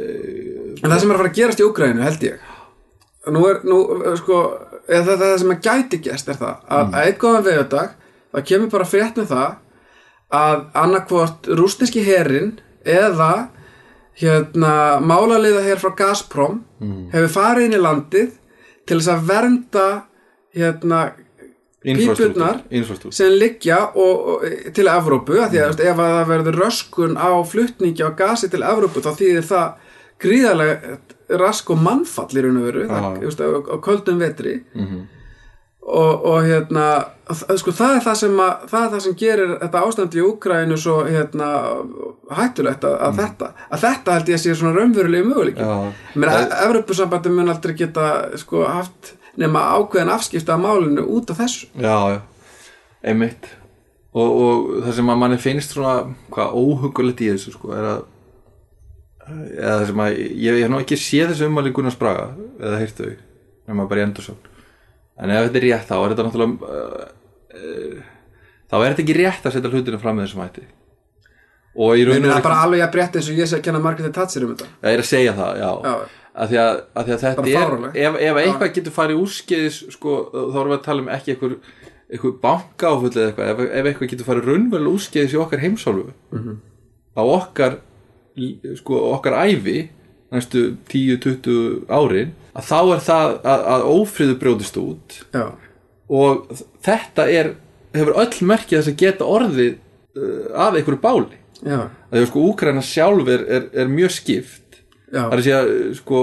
en það sem er að fara að gerast í Úkraínu held ég nú er, nú, sko það, það sem að gæti gerst er það að mm. einn góðan veðurdag, það kemur bara frétt með það að annarkvort rússneski herinn eða hérna málaliða her frá Gazprom mm. hefur farið inn í landið til þess að vernda hérna pípurnar sem liggja og, og, til Evrópu, af því að mm. ef að það verður röskun á flutningi á gasi til Evrópu þá þýðir það gríðarlega rask og mannfall í raun og veru ah. það, á, á köldum vetri mm-hmm. og, og hérna sko, það, er það, sem að, það er það sem gerir þetta ástand í Úkraínu svo hérna, hættulegt að, að, mm. þetta, að þetta held ég að sé svona raunverulegi möguleiki ja. menn að Evrópusambandið mun aldrei geta sko, haft nema ákveðin afskipta af málinu út af þessu. Já, já, einmitt og, og það sem að manni finnst svona hvað óhugulegt í þessu sko er að eða það sem að ég, ég hef nú ekki séð þessu ummæli Gunnars Braga eða heyrt þau nema bara í Endursson en ef þetta er rétt þá er þetta náttúrulega uh, uh, þá er þetta ekki rétt að setja hlutinu fram með þessum hætti og í raun og það er bara alveg að breytta eins og ég sé að kenna Margaret Thatcher um þetta. Það er að segja það, já, já. Að því að, að, því að þetta er ef, ef eitthvað getur farið úrskeiðis sko, þá erum við að tala um ekki einhver, einhver bankaáföll eða eitthvað ef, ef eitthvað getur farið raunverulega úrskeiðis í okkar heimsálfu mm-hmm. á okkar sko, okkar ævi næstu tíu til tuttugu árin að þá er það að, að ófriður brjótist út já. Og þetta er hefur öll merkið þess að geta orðið uh, af einhverju báli já. Að því að sko Úkraína sjálf er, er, er mjög skipt já. Það er að segja sko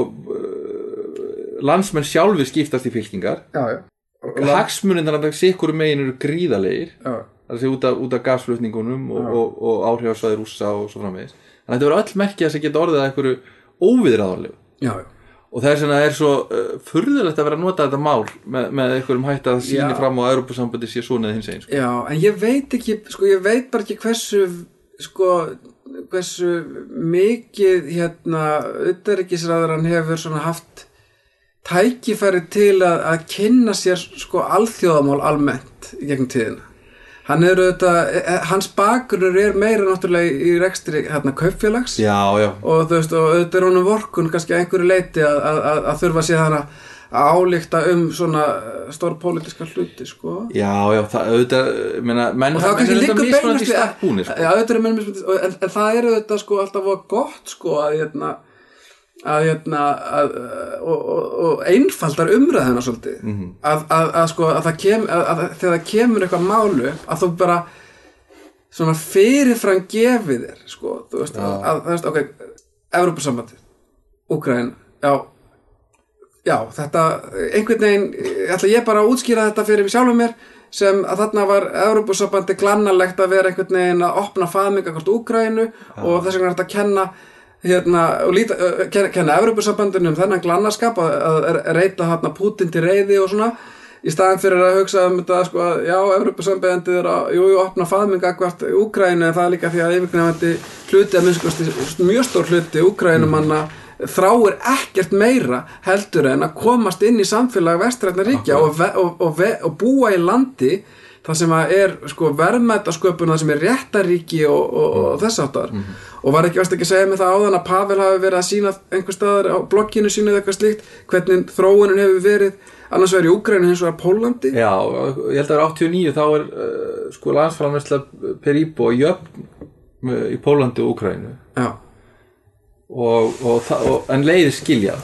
landsmenn sjálfi skiptast í fylkingar já, já. Hagsmunirnar að sikkur megin eru gríðalegir já. Það er að segja út af, út af gasflutningunum og, og, og áhrifasvæði Rússa og svo framvegis þannig að þetta verður öll merkið þess að geta orðið að einhverju óviðráðanlegu já, já. Og þess vegna er svo uh, furðulegt að vera að nota þetta mál með, með einhverjum hætt að sýni fram á Evrópusambandi sé svona eða hins einn sko. Já, en ég veit ekki, sko ég veit bara ekki hversu sko hversu mikið hérna utanríkisráðherrann hefur svona haft tækifæri til að, að kynna sér sko alþjóðamál almennt í gegnum tíðina. Hann er auðvitað, hans bakgrunur er meira náttúrulega í rekstri hérna kaupfélags já, já. Og þú veist, og auðvitað er honum vorkun kannski að einhverju leiti að, að, að þurfa að sé þannig að álíkta um svona stór pólitíska hluti, sko. Já, já, það auðvitað, meina, menn, og það menn er líka beinast við að, búni, sko. Já, auðvitað er menn mismunandi, en, en það er auðvitað sko alltaf gott, sko, að hérna, að hérna, að, og, og, og einfaldar umræðina svolítið, mm-hmm. að, að, að sko, að það kem, að, að þegar það kemur eitthvað málu, að þú bara svona fyrirfram gefið þér, sko, þú veist, að, að, það veist, ok, Evrópusambandið, Úkraína, já, já, þetta, einhvern veginn, ætla ég bara að útskýra þetta fyrir sjálfum mér, sem að þarna var Evrópusambandi glannalegt að vera einhvern veginn að opna faðminga hvort Úkraínu ja. Og þess vegna er þetta að kenna hérna, og líta, uh, kenna, kenna Evrópusambandinu um þennan glannaskap að, að, að reyta hérna Pútín til reiði og svona í staðan fyrir að hugsa um þetta sko að já, Evrópusambandið er að jú, jú, opna faðminga hvort Úkraínu en það er líka því að yfirgnefandi hluti að minnst mjög stór hluti Úkraínumanna mm. þráir ekkert meira heldur en að komast inn í samfélag vestrænna ríkja okay. og, ve, og, og, ve, og búa í landi það sem að er sko verðmætasköpun það sem er réttaríki og, og, og, og þess áttar mm -hmm. og var ekki varst ekki að segja mig það áðan að Pavel hafi verið að sína einhver staðar á blogginu sínu eða eitthvað slíkt hvernig þróunin hefur verið annars verið í Úkraínu hins vegar Pólandi Já, ég held að það er áttatíu og níu þá er uh, sko landsframleiðsla per íbúa jöfn í Pólandi og Úkraínu Já Og, og, og, en leiðir skilja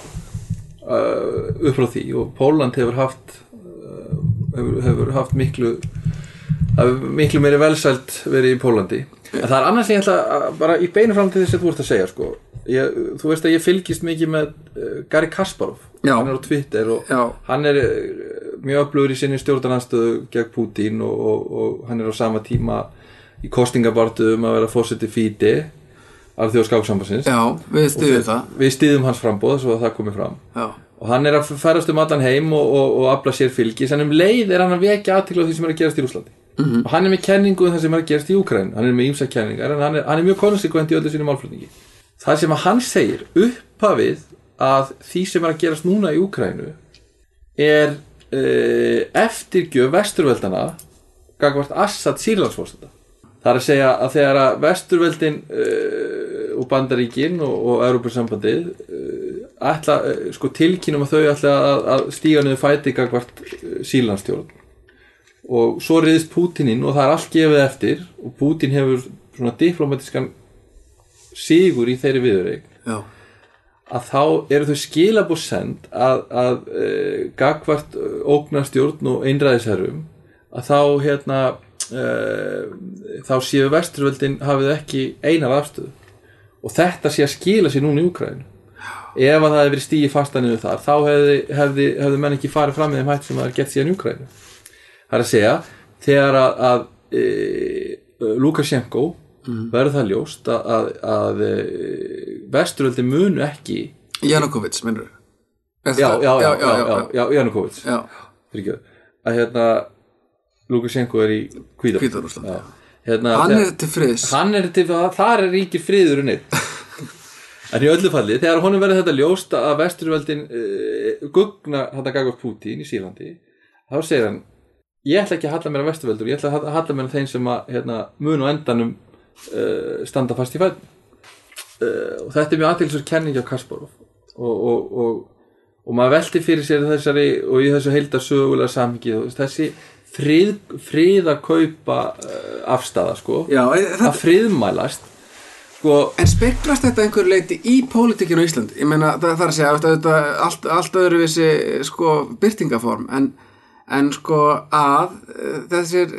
uh, upp frá því og Pólland hefur haft uh, hefur, hefur haft miklu miklu meiri velsæld verið í Pólandi en það er annars ég ætla að bara í beinu fram til þess að þú ert að segja sko. ég, þú veist að ég fylgist mikið með uh, Garri Kasparov Já. Hann er á Twitter og Já. hann er mjög öflugur í sinni stjórnarandstöðu gegn Pútín og, og, og hann er á sama tíma í kosningabartu um að vera forseti Fide Alþjóðaskáksambandsins Já, við styðum það Við styðum hans framboð svo að það komi fram Já. og hann er að ferðast um allan heim og, og, og afla sér fylgis en um leið er hann að vekja athygli á því sem er að gerast í Rússlandi mm-hmm. og hann er með kenningu um það sem er að gerast í Úkraínu hann er með ýmsar kenningar en hann er, hann er mjög konsekvent í öllu sínu málflutningi það sem að hann segir upphafið að því sem er að gerast núna í Úkraínu er uh, eftirgjöf vesturveldana gagnvart Assad Sýrlandsforseta það er að segja að þegar að vesturveldin uh, og Bandaríkin og, og Evrópusambandið uh, ætla, uh, sko tilkynum að þau ætla að, að stíga niður fæti gagnvart uh, Sýrlandsstjórn og svo riðist Pútín inn og það er allt gefið eftir og Pútín hefur svona diplomatískan sigur í þeirri viðureign Já. að þá eru þau skilaboð send að, að uh, gagnvart uh, ógnarstjórn og einræðisherrum að þá hérna Uh, þá séu vesturveldin hafið ekki einar afstöðu og þetta sé að skila sér núna í Úkraínu ef að það hefði verið stigið fastan niður þar þá hefði, hefði, hefði menn ekki farið fram með þeim hætt sem það er gert síðan í Úkraínu það er að segja þegar að, að e, Lukashenko mm. verður það ljóst að, að, að e, vesturveldin munu ekki Janukovic, minnur já, já, já, já, já, já, já Janukovic að hérna Lukashenko er í Hvíta-Rússlandi hérna, hann er til friðs hann er til að þar er ríkir friður en í öllu falli þegar honum verður þetta ljóst að vesturveldin uh, gugna þetta gagnvart Pútín í Sýrlandi þá segir hann ég ætla ekki að halla mér að vesturveldur ég ætla að halla mér að þeim sem að hérna, mun og endanum uh, standa fast í fætin uh, og þetta er mjög athyglisverð kenning af Kasparov og, og, og, og maður velti fyrir sér þessari og í þessu heildarsögulega samhengi þessi frið, friðarkaupa uh, afstaða sko Já, þetta, að friðmælast sko, en speglast þetta einhver leiti í pólitíkinu á Íslandi ég meina það, það er að segja þetta, allt, allt öðruvísi sko byrtingaform en, en sko að þessir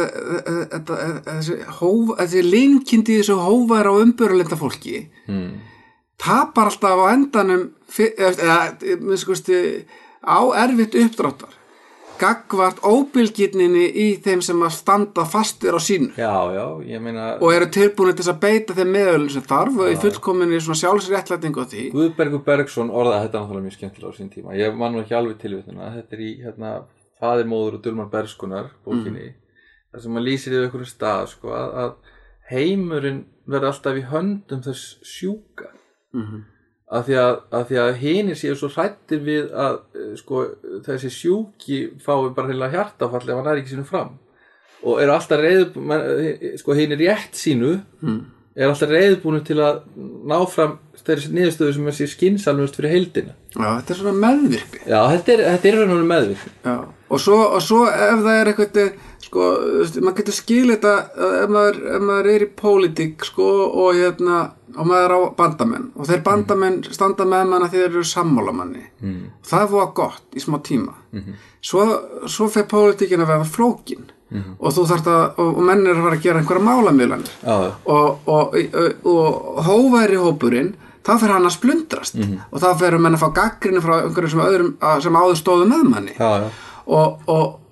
þessi, hóf, þessi linkindi þessu hófæra og umbörulenda fólki hmm. tapar alltaf á endanum eða minnskosti á erfitt uppdráttar gagnvart óbylgirninni í þeim sem að standa fastir á sínu já, já, ég meina og eru tilbúinir til að beita þeim meðölum sem þarf og í fullkominni svona sjálfsréttlætingu á því Guðbergur Bergsson orðaði þetta náttúrulega mjög skemmtilega á sín tíma ég man nú ekki alveg tilvituna þetta er í hérna, Faðir, móður og Dulmar Bergssonar bókinni mm. þar sem maður lýsir yfir einhverju stað sko, að, að heimurinn verður alltaf í höndum þess sjúka mm-hmm. Af því að, að því að hinir séu svo hrættir við að sko, þessi sjúki fái bara heila hjartafall ef hann er ekki sínu fram og eru alltaf reiðbúin sko hinir rétt sínu mm. eru alltaf reiðbúin til að ná fram þeirri niðurstöðu sem er sér skynsamlegust fyrir heildina Já, þetta er svona meðvirkni Já, þetta er, þetta er raunverulega meðvirkni Já, og svo, og svo ef það er eitthvað sko, maður getur skilið þetta ef maður, ef maður er í pólitík sko, og hérna og maður er á bandamenn og þeir bandamenn mm. standa með manna þegar þeir eru sammála manni mm. það er voða gott í smá tíma mm-hmm. svo, svo fer pólitíkin að vera flókin mm-hmm. og þú þarft að og, og menn er að fara að gera einhverja málamiðlanir ah. og, og, og, og hóværi hópurinn þá fer hann að splundrast mm-hmm. og þá fer menn að fá gagnrýni frá einhverjum sem, öðrum, sem áður stóðu með manni ah, ja. og, og,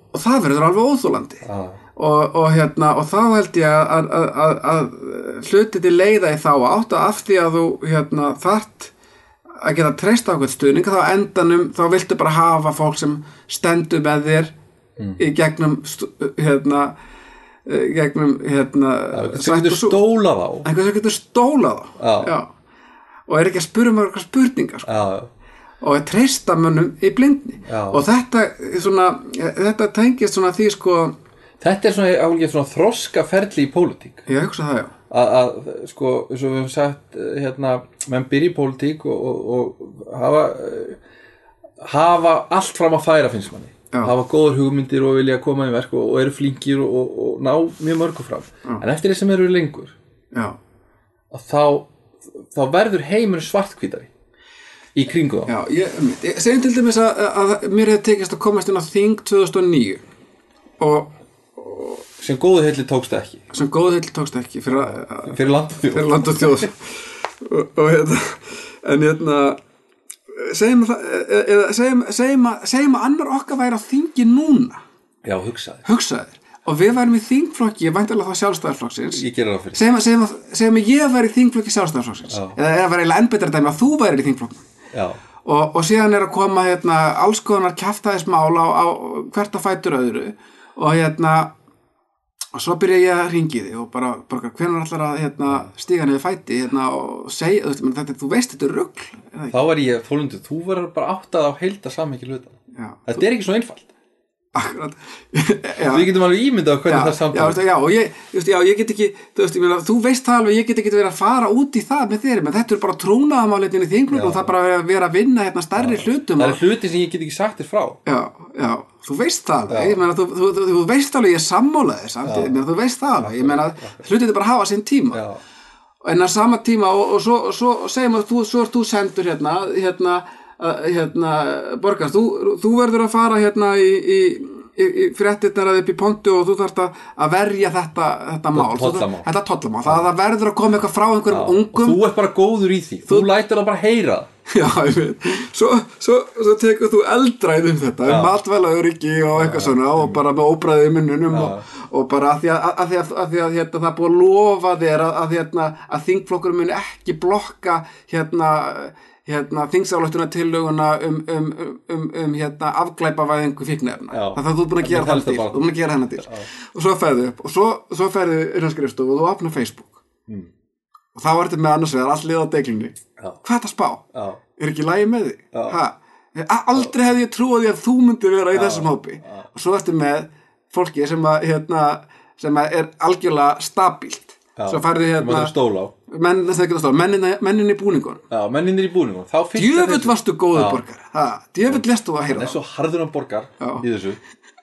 og það verður alveg óþólandi ah. og, og hérna og þá held ég að, að, að, að hluti til leiða í þá átt að af því að þú hérna þart að geta treysta á eitthvað stuðning þá endanum, þá viltu bara hafa fólk sem stendur með þér mm. í gegnum hérna, gegnum hérna eitthvað sem getur stólað á eitthvað sem getur stólað á já. Já. og er ekki að spura um eitthvað spurningar sko. og er treysta mönnum í blindni já. og þetta svona, þetta tengist svona því sko þetta er svona, álega svona þroskaferli í pólitík ég hugsa það já að, að sko, eins og við höfum sagt hérna, menn byrja í pólitík og, og, og hafa hafa allt fram að færa finnst manni, já. Hafa góðar hugmyndir og vilja koma í verk og, og eru flinkir og, og, og ná mjög mörgu fram já. En eftir þess sem eru lengur já. Að þá, þá verður heimur svarthvítari í kringu þá já, ég, ég segjum til dæmis að, að mér hefði tekist að komast inn á þing tvö þúsund og níu og sem góðu heilli tókst ekki sem góðu heilli tókst ekki fyrir, fyrir land og þjóð, fyrir land og þjóð. og, og hérna en hérna segjum að eða segjum, segjum, að, segjum að annar okkar væri á þingi núna já, hugsaðir hugsaðir og við værum í þingflokki, ég væntanlega þá Sjálfstæðisflokksins ég gerir það fyrir segjum að, segjum að, segjum að ég væri í þingflokki Sjálfstæðisflokksins já. eða eða væri enn betra dæmi að þú væri í þingflokknum og, og síðan er að koma hérna alls konar kjaftaðismál á, á hvert að fætur öðru og hérna og svo byrja ég að hringi þig og bara, bara hvenær ætlar að hérna, stíga niður fæti hérna, og segja, þú, veist, þetta, þú veist þetta er rugl þá var ég þólundur, þú verður bara áttað á heilda samhengi hluta þetta er ekki svo einfalt akkurat við getum alveg ímyndað á hvernig já, það samtali já, já, og ég, just, já, ég get ekki þú, veist, meina, þú veist það alveg, ég get ekki verið að fara út í það með þér, menn þetta er bara trúnaðamálitin í þinglum og það er bara að vera að vinna hérna stærri já. Hlutum það er hluti sem ég get ekki sagt þér frá já, já, þú veist það alveg ég meina, þú, þú, þú, þú veist alveg, ég sammála þess meina, þú veist það alveg, ég meina hluti þetta bara hafa sinn tíma já. En að sama tíma og, og svo, svo segjum að þú, svo er þú sendur hérna, hérna, hérna Borgar, þú, þú verður að fara hérna í, í í, í fréttirnar að upp í pontu og þú þarft að verja þetta, þetta mál tollamál. Þetta tollamál, það, það verður að koma eitthvað frá einhverjum já, ungum og þú ert bara góður í því, þú, þú lætur það bara heyra já, ég veit, svo, svo, svo tekur þú eldræð um þetta já. Um matvælaöryggi og eitthvað já, svona og bara með óbræði í munnunum og, og bara að því að, að, að, að, að hérna, það er búið að lofa þér að, að, hérna, að þingflokkur mun ekki blokka hérna hérna þingsályktunartillöguna um, um, um, um, um hérna afglæpavæðingu fíkniefna þannig að þú er búin að gera það til þú er búin að gera hennar til já. Og svo ferðu upp og svo, svo ferðu innan skrifstofu og þú opnar Facebook mm. og þá er þetta með annars vegar allt lið á deglunni hvað er það spá? Já. Er ekki lægi með því? Ha? Aldrei hefði ég trúið því að þú myndir vera í já. Þessum hópi já. Og svo ertu með fólki sem, að, hérna, sem að er algjörlega stabílt svo færðu hérna menn, mennin, mennin í búningunum já, mennin í búningunum djöfull varstu góður Borgar ha, djöfull lestu að heyra það er svo harður hann Borgar já. Í þessu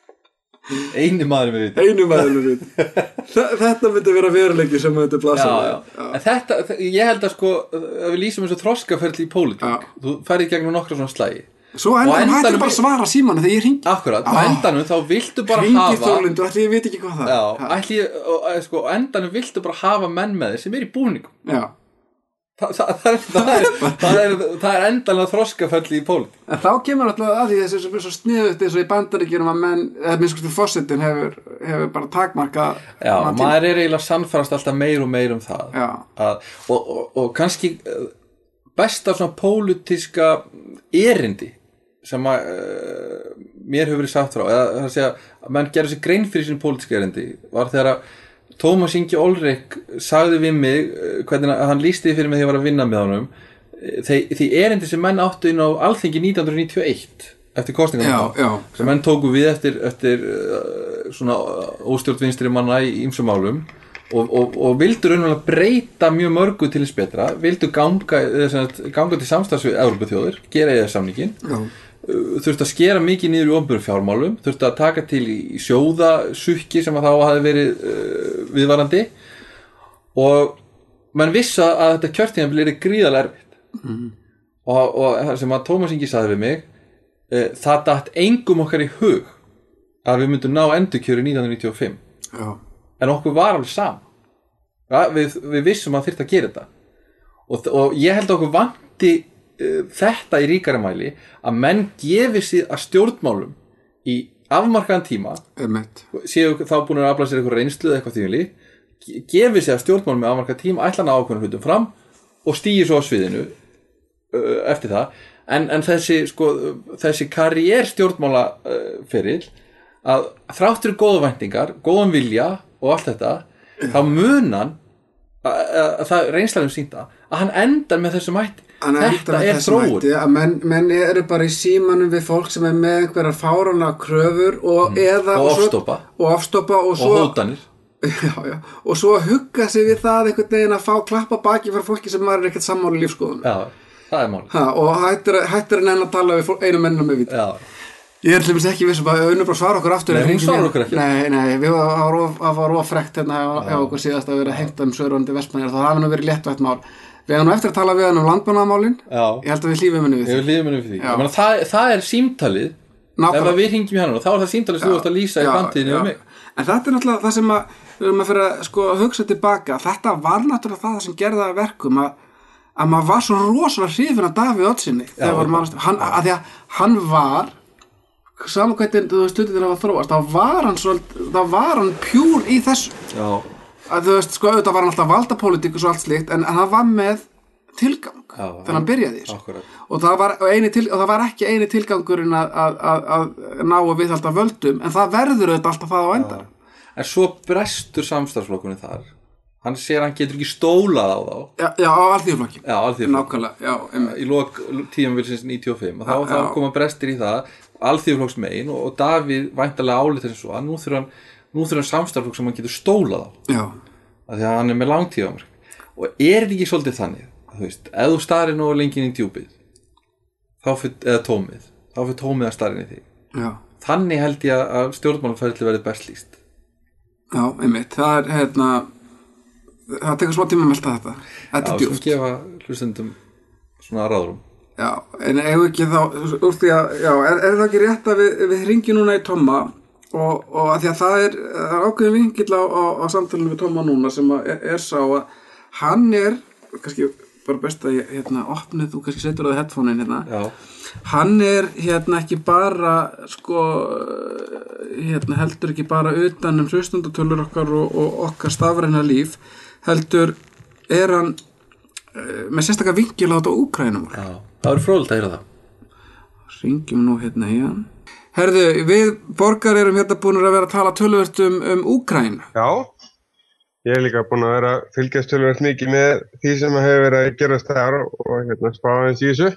einu maður með viti einu maður með viti þetta myndi vera veruleiki sem myndi blasa já, já. En þetta, ég held að sko að við lýsum eins og þroskaferli í pólitík þú færði gegnum nokkra svona slægi svo endanum hættir bara að svara símanum þegar ég hringi akkurat, á endanum þá viltu bara hringi hafa hringi þólindu, ætli ég veit ekki hvað það já, ætli ég, og, sko, á endanum viltu bara hafa menn með þér sem er í búningum já Þa, það, það, það, er, það, er, það er endanlega þroskaferli í pólitík en þá kemur alltaf að því þessi svo, svo sniðut eins og í Bandaríkjunum að menn eða minnst sko fórsetin hefur, hefur bara takmarka já, maður er eiginlega sannfærast alltaf meir og meir um það að, og, og, og kannski besta svona pólitíska erindi sem að uh, mér hefur verið sagt frá eða það sé að menn gerði sér grein fyrir sín pólitíska erindi var þegar að Tómas Ingi Olrik sagði við mig uh, hvernig að hann lýsti fyrir mig þegar ég var að vinna með honum því, því erindi sem menn áttu inn á Alþingi nítján hundruð níutíu og eitt eftir kosningarnar sem menn tóku við eftir, eftir uh, svona óstjórn vinstri manna í ýmsum málum og, og, og vildu raunverulega breyta mjög mörgu til þess betra vildu ganga, ganga til samstarfs við Evrópuþjóðir, gera eða samningin þurfti að skera mikið niður í opinberum fjármálum þurfti að taka til í sjóðasukki sem að þá hafi verið uh, viðvarandi og mann vissi að þetta kjörtímabil er gríðarlega erfitt mm. og, og sem að Tómas Ingi sagði við mig uh, það datt engum okkar í hug að við myndum ná endurkjöri nítján hundruð níutíu og fimm Já. En okkur var alveg saman ja, við, við vissum að þyrfti að gera þetta og, og ég held að okkur vanti þetta í ríkari mæli að menn gefi sig að stjórnmálum í afmarkaðan tíma séu þá búin að afla sér eitthvað reynslu eða eitthvað þvíumli, gefi sér að stjórnmálum með afmarkaðan tíma, ætla að ná ákveðnum hlutum fram og stígi svo á sviðinu uh, eftir það, en, en þessi sko, þessi karriér stjórnmála uh, ferill, að þráttur góða væntingar, góðan vilja og allt þetta, þá munan að, að það reynslanum sýnda að hann endar með þessum mætti. Þetta er þróun að menn, menn eru bara í símanum við fólk sem er með einhverjar fáránlegar kröfur og, mm. eða, og, og, ofstoppa. og ofstoppa og, svo, og hótanir já, já, og svo hugga sig við það einhvern veginn að fá klappa baki fyrir fólki sem maður er ekkert sammála í lífskoðun. Já, það er mál ha, og hættir, hættir en enn að tala við fólk, einu mennum með viti. Ég er til dæmis ekki vissum að Unnur bara svara okkur aftur. Nei, hún svara okkur ekki. Nei, nei, við varum of frekt hérna hjá okkur síðast að vera hengt um Sörunandi Vestmannaeyjar, það hafi nú verið léttvægt mál. Við erum nú eftir að tala við hann um landbúnaðarmálin. Ég held að við hlífum henni við því. Við hlífum henni við því. Meina, það, það er símtalið. Nákvæmlega. Ef við hringjum hérna, þá er það símtalið sem þú ert að lýsa í framtíðinni um mig. En þetta er náttúrulega það sem að, við erum að fyrir að sko, hugsa tilbaka. Þetta var náttúrulega það sem gerði að verkum að, að maður var svo rosalega hrifinn af Davíð Oddssyni. Hann, að því að hann var, saman hvernig þú veist hlutirnir hafa þróast, þá var hann, svo, þá var hann pjúr í þessu. Já. Að þú veist, sko, auðvitað var hann alltaf valdapólitíkus og allt slíkt, en hann var með tilgang já, þegar hann byrjaði þessu. Akkurat. Og það var, eini til, og það var ekki eini tilgangurinn að, að, að, að ná að viðhalda völdum, en það verður auðvitað alltaf það á endan. En svo brestur samstarfsflokkurinn þar. Hann sér hann getur ekki stólað á þá. Já, já á alþýðuflokki. Já, alþýðuflokki. Nákvæmlega, já. Um, í lok tímabilsins níutíu og fimm. Og þá, þá koma brestir í það, alþýðuflokksmegin, og, og Davíð væntanlega álítur eins og að nú þurfa hann nú þurfum samstarflokk sem hann getur stólað á. Já. Af því að hann er með langtíðamark. Og er þetta ekki svolítið þannig, að þú veist, ef þú starir nógu lengi inn í djúpið, þá fyrir, eða tómið, þá fyrir tómið að stara inn í þig. Já. Þannig held ég að stjórnmálaferli verði best lýst. Já, einmitt. Það er, hérna, það tekur smá tíma að melta þetta. Þetta er djúpt. Já, sem gefa hlustendum svona ráðrum. Já, en ef ekki þá, úr því að, já, er, er það ekki rétt að við, við hringjum núna í Tomma og, og að því að það er, það er ákveðin vinkill á, á, á samtalinu við Tomma núna sem er, er sá að hann er, kannski bara best að ég, hérna, opnið, þú kannski setur á það headphone-in hérna, já. Hann er, hérna, ekki bara, sko, hérna, heldur ekki bara utan um hlustundatölur okkar og, og okkar stafræna líf, heldur er hann uh, með sérstaklega vinkil á þetta Úkraínumál. Já, það eru fróðilegt að heyra það. Hringjum nú hérna hérna. Herðu, við borgar erum hérna búin að vera að tala töluvert um, um Úkraínu. Já, ég er líka búin að vera að fylgjast töluvert mikið með því sem hefur verið að gerast þar og hérna spáða eins í þessu.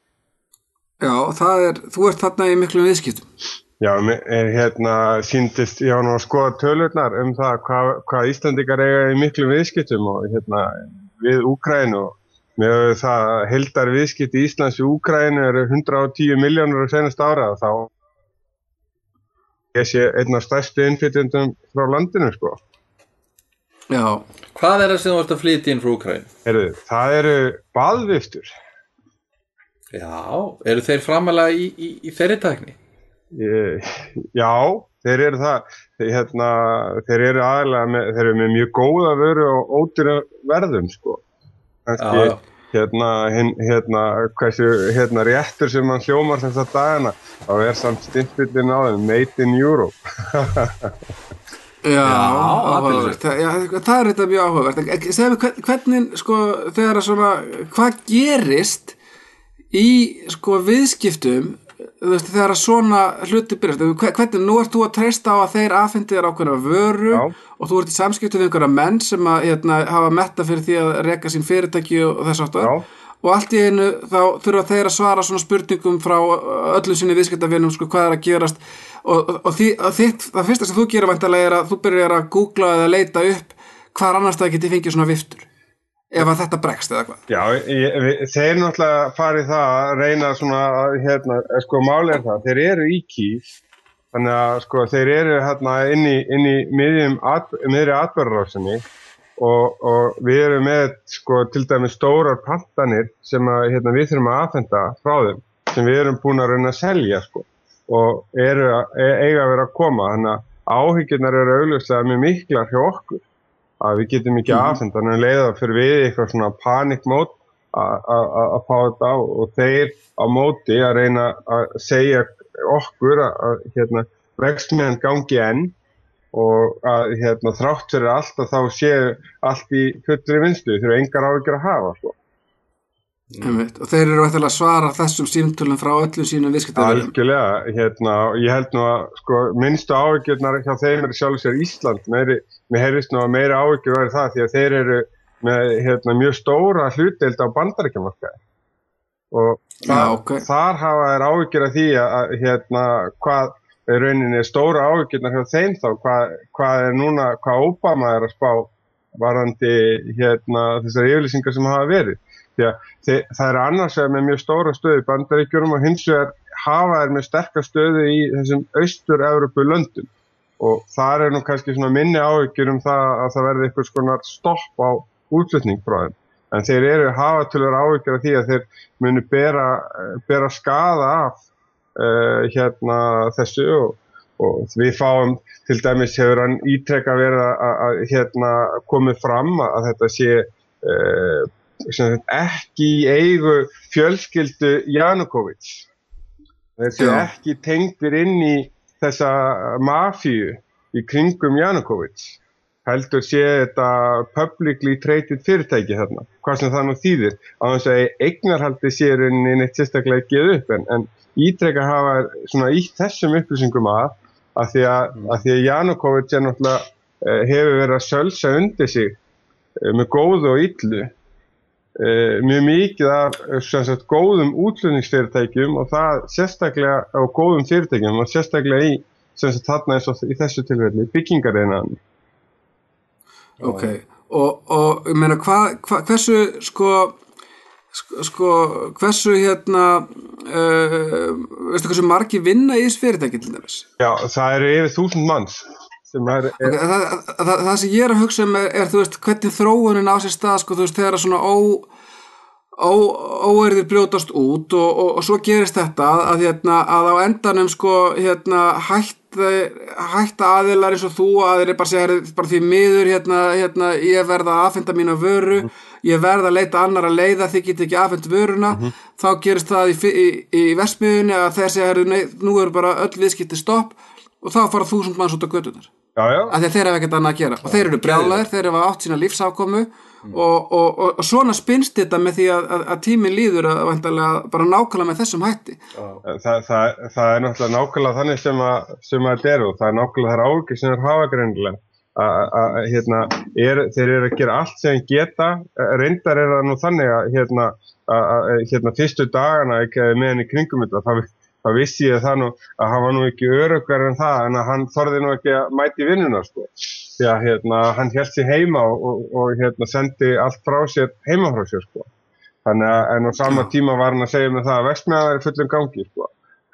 Já, það er, þú ert þarna í miklum viðskiptum. Já, er hérna sýndist, ég var nú að skoða tölurnar um það hvað, hvað Íslandingar eiga í miklum viðskiptum og hérna við Úkraínu og með það heildar viðskipti Íslands við Úkraínu eru hundrað og tíu milljónir á seinasta ára og þá ég sé einn af stærstu innflytjendum frá landinu, sko. Já. Hvað er það sem þú ert að flytja inn frá Úkraínu? Heyrðu, það eru baðviftur. Já, eru þeir framalega í, í, í þeirri tækni? Ég, já, þeir eru það. Þeir, hérna, þeir eru aðalega með, þeir eru með mjög góða vöru og ódýra verðum, sko. Kannski, já, já. Hérna, hin, hérna, hversu, hérna réttur sem hann hljómar þessa dagana, þá er samt stimpillinn á þeim, Made in Europe. Já, áhugavert. Já, það er þetta mjög áhugavert. Segðu mig, hvernig, sko, þegar að svona, hvað gerist í, sko, viðskiptum, þú veist, þegar að svona hluti byrjast, hvernig, nú ert þú að treysta á að þeir afhendi þér ákveðna vöru já. Og þú ert í samskiptum við einhverja menn sem að hérna, hafa metta fyrir því að reka sín fyrirtæki og þess aftur og allt í einu þá þurfa þeir að svara svona spurningum frá öllum sinni viðskiptavinum, sko, hvað er að gerast og, og, og, því, og þitt, það fyrsta sem þú gerir væntanlega er að þú byrjar að googla eða leita upp hvar annars það geti fengið svona viftur ef að þetta bregst eða hvað. Já, ég, við, þeir náttúrulega farið það að reyna svona, hérna, sko, máli er það, þeir eru í Kýv, þannig að, sko, þeir eru hérna inn í, inn í miðjum, at, miðri atburðarásinni og, og við erum með, sko, til dæmis stórar pantanir sem að, hérna, við þurfum að afhenda frá þeim, sem við erum búin að reyna að selja, sko, og eru að, eiga að vera að koma, þannig að áhyggjurnar eru augljóslega mjög miklar hjá okkur. Að við getum ekki mm. afhenda, þannig að leiða fyrir við eitthvað svona panikmót að fá þetta á og þeir á móti að reyna að segja okkur að, að hérna, verksmiðjan gangi enn og að hérna, þrátt fyrir allt að þá sé allt í fullri vinnslu, þurfa engar áhyggjur að hafa sko. Mm. Og þeir eru að svara þessum símtölum frá öllum sínum viðskiptavinum. Algjörlega, hérna, ég held nú að sko, minnstu áhyggjurnar hjá þeim eru sjálfur sér Ísland, meiri, mér heyrðist nú að meiri áhyggjur væri það því að þeir eru með hérna, mjög stóra hlutdeild á Bandaríkjamarkaði og þar, Já, okay. þar hafa þeir áhyggjur af því að hérna, hvað í rauninni er stóra áhyggjurnar hjá þeim þá, hvað, hvað er núna, hvað Obama er að spá varðandi hérna, þessar yfirlýsingar sem hafa verið. Því að þeir, það er annars vegar með mjög stóra stöðu í Bandaríkjunum og hins vegar hafa þeir með sterka stöðu í þessum austur-Evrópu löndum og þar er nú kannski svona minni áhyggjur um það að það verði eitthvað skonar stopp á útflutning frá þeim. En þeir eru hafa tölur áhyggjur af því að þeir muni bera, bera skaða af uh, hérna þessu og, og við fáum til dæmis hefur hann ítrekka verið að, að hérna komið fram að þetta sé uh, ekki í eigu fjölskyldu Janukovic. Þeir séu ekki tengdir inn í þessa mafíu í kringum Janukovic. Heldur sé þetta publicly traded fyrirtæki þarna. Hvað sem það nú þýðir. Á þess að eignarhaldi sé rauninni neitt sérstaklega gefið upp en, en ítrekka hafa svona í þessum upplýsingum að að því að, að, því að Janukovic er náttúrulega hefur verið að sölsa undir sig með góðu og illu. Uh, mjög mikið af sagt, góðum útflutningsfyrirtækjum og það sérstaklega á góðum fyrirtækjum og sérstaklega í, sagt, þarna eins og í þessu tilfelli byggingariðnaðinum. Ok, og, og ég meina hvað, hva, hversu sko, sko, sko hversu hérna uh, veistu hversu margir vinna í þessu fyrirtæki til dæmis? Já, það eru yfir þúsund manns. Er, er... Okay, það, það, það sem ég er að hugsa um er, er þú veist, hvernig þróunin á sér stað sko, þú veist, þegar svona ó, ó, óerðir brjótast út og, og, og svo gerist þetta að, hérna, að á endanum sko, hérna, hætta, hætta aðilar eins og þú aðeir bara segja, bara því miður hérna, hérna, ég verða að afhenda mína vöru mm. ég verða að leita annar að leiða þið get ekki afhend vöruna mm -hmm. þá gerist það í, í, í versmiðunni að þeir segja, nei, nú eru bara öll viðskipti stopp og þá fara þúsund manns út á göturnar. Já, já. Af því að þeir hafa ekkert annað að gera og þeir eru brjálaðir, þeir hafa átt sína lífsafkomu mm. og, og, og, og svona spinnst þetta með því að, að, að tíminn líður að, að bara nákvæmlega með þessum hætti. Það, það, það er náttúrulega nákvæmlega þannig sem að, sem að þetta er og það er nákvæmlega þær áhyggjur sem þeir hafa greinilega. Að, hérna, er, þeir eru að gera allt sem geta, reyndar er það nú þannig að hérna, að, hérna fyrstu dagana með henni kringum þetta, það Það vissi ég það nú að hann var nú ekki öruggar en það en að hann þorði nú ekki að mæti vinnuna sko. Því að hérna, hann hélt sig heima og, og, og hérna, sendi allt frá sér heima frá sér sko. Þannig að en á sama tíma var hann að segja með það að verksmiðjan væri fullum gangi sko.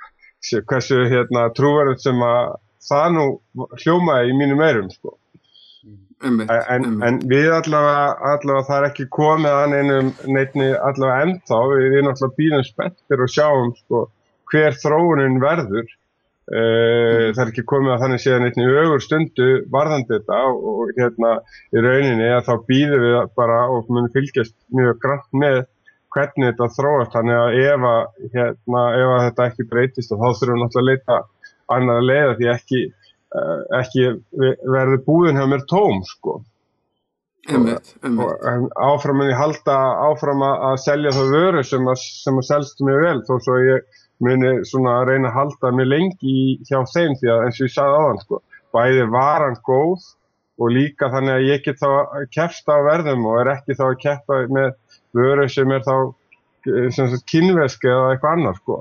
Hversu hérna, trúverðugt sem að það nú hljómaði í mínum eyrum sko. Einmitt, en, einmitt. en við allavega, allavega það er ekki komið að neinum neitni allavega ennþá við, við náttúrulega bíðum spenntir og sjáum sko hver þróunin verður uh, mm. það er ekki komið að þannig séðan einni ögur stundu varðandi þetta og, og hérna í rauninni að þá býðum við bara og munum fylgjast mjög grannt með hvernig þetta þróast þannig að ef, að, hérna, ef að þetta ekki breytist og þá þurfum við náttúrulega að leita annar leiða því ekki, uh, ekki verður búðin hjá mér tóm sko. Einmitt, einmitt. Og áfram en ég halda áfram að selja þá vöru sem að, sem að selst mjög vel þó svo ég muni svona að reyna að halda mig lengi hjá þeim því að eins og ég sagði áðan sko, bæði varan góð og líka þannig að ég get þá að keppa á verðum og er ekki þá að keppa með vöru sem er þá sem sagt kínversk eða eitthvað annað sko.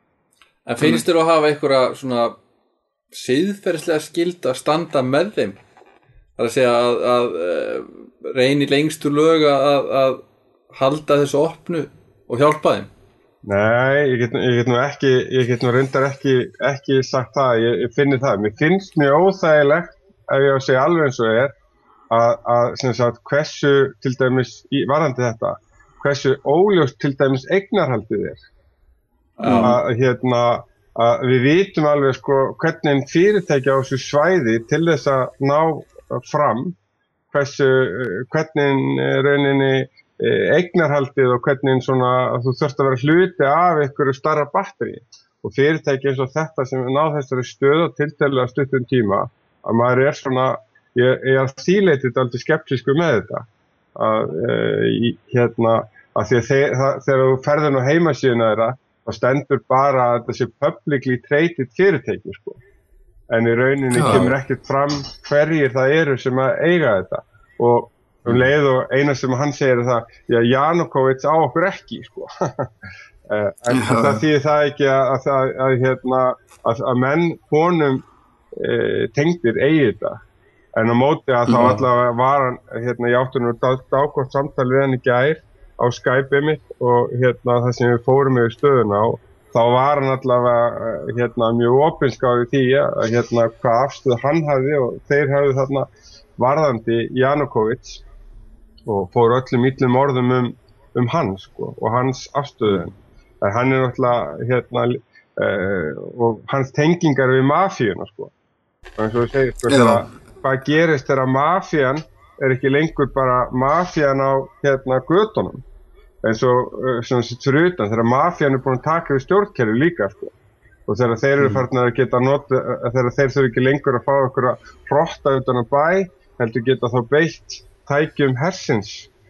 En finnst þér að hafa einhverja svona siðferðislega skyldu að standa með þeim? Það er að segja að, að, að reyni lengstu lög að, að halda þessu opnu og hjálpa þeim? Nei, ég get, ég get nú ekki, ég get nú reyndar ekki, ekki sagt það, ég, ég finni það. Mér finnst mjög óþægilegt, ef ég á að segja alveg eins og er, að, að sem sagt, hversu til dæmis, í, varðandi þetta, hversu óljóst til dæmis eignarhaldið er. Mm. Að, hérna, að við vitum alveg sko hvernig fyrirtæki á þessu svæði til þess að ná fram, hversu, hvernig rauninni eignarhaldið og hvernig svona að þú þurft að vera hluti af einhverju starra batteri og fyrirtæki eins og þetta sem ná þessari stöðu og tiltölulega stuttum tíma að maður er svona, ég, ég er þýleitið aldrei skeptískur með þetta að e, hérna að því að þeir, það, þegar þú ferðin á heimasíðuna þeirra þá stendur bara að þetta sé publicly traded fyrirtæki sko. En í rauninni ja. Kemur ekkert fram hverjir það eru sem að eiga þetta og um leið og eina sem hann segir er það, já, Janukovic á okkur ekki, sko. en ja. Það þýðir það ekki að, að, að, að, hérna, að, að menn honum e, tengdir eigi þetta. En á móti að þá allavega var hann, hérna, ég átti nú dágótt samtal við hann í gær á Skype mitt og hérna það sem við fórum yfir stöðuna á, þá var hann allavega hérna, mjög opinskáð í því að hérna, hvað afstöð hann hafði og þeir hafði þarna varðandi Janukovic og fór öllum illum orðum um, um hann sko, og hans afstöðun. En hann er náttúrulega hérna, uh, og hans tengingar við mafíuna sko. Og eins og við segjum sko, þegar, hvað gerist þegar mafían er ekki lengur bara mafían á hérna, götunum. En svo uh, sem fyrir utan, þegar mafían er búin að taka við stjórnkerfi líka sko. Og þegar þeir eru farnir að geta nota, þegar þeir þurfi ekki lengur að fá okkur að hrotta utan að bæ, heldur geta þá beitt tækjum hersins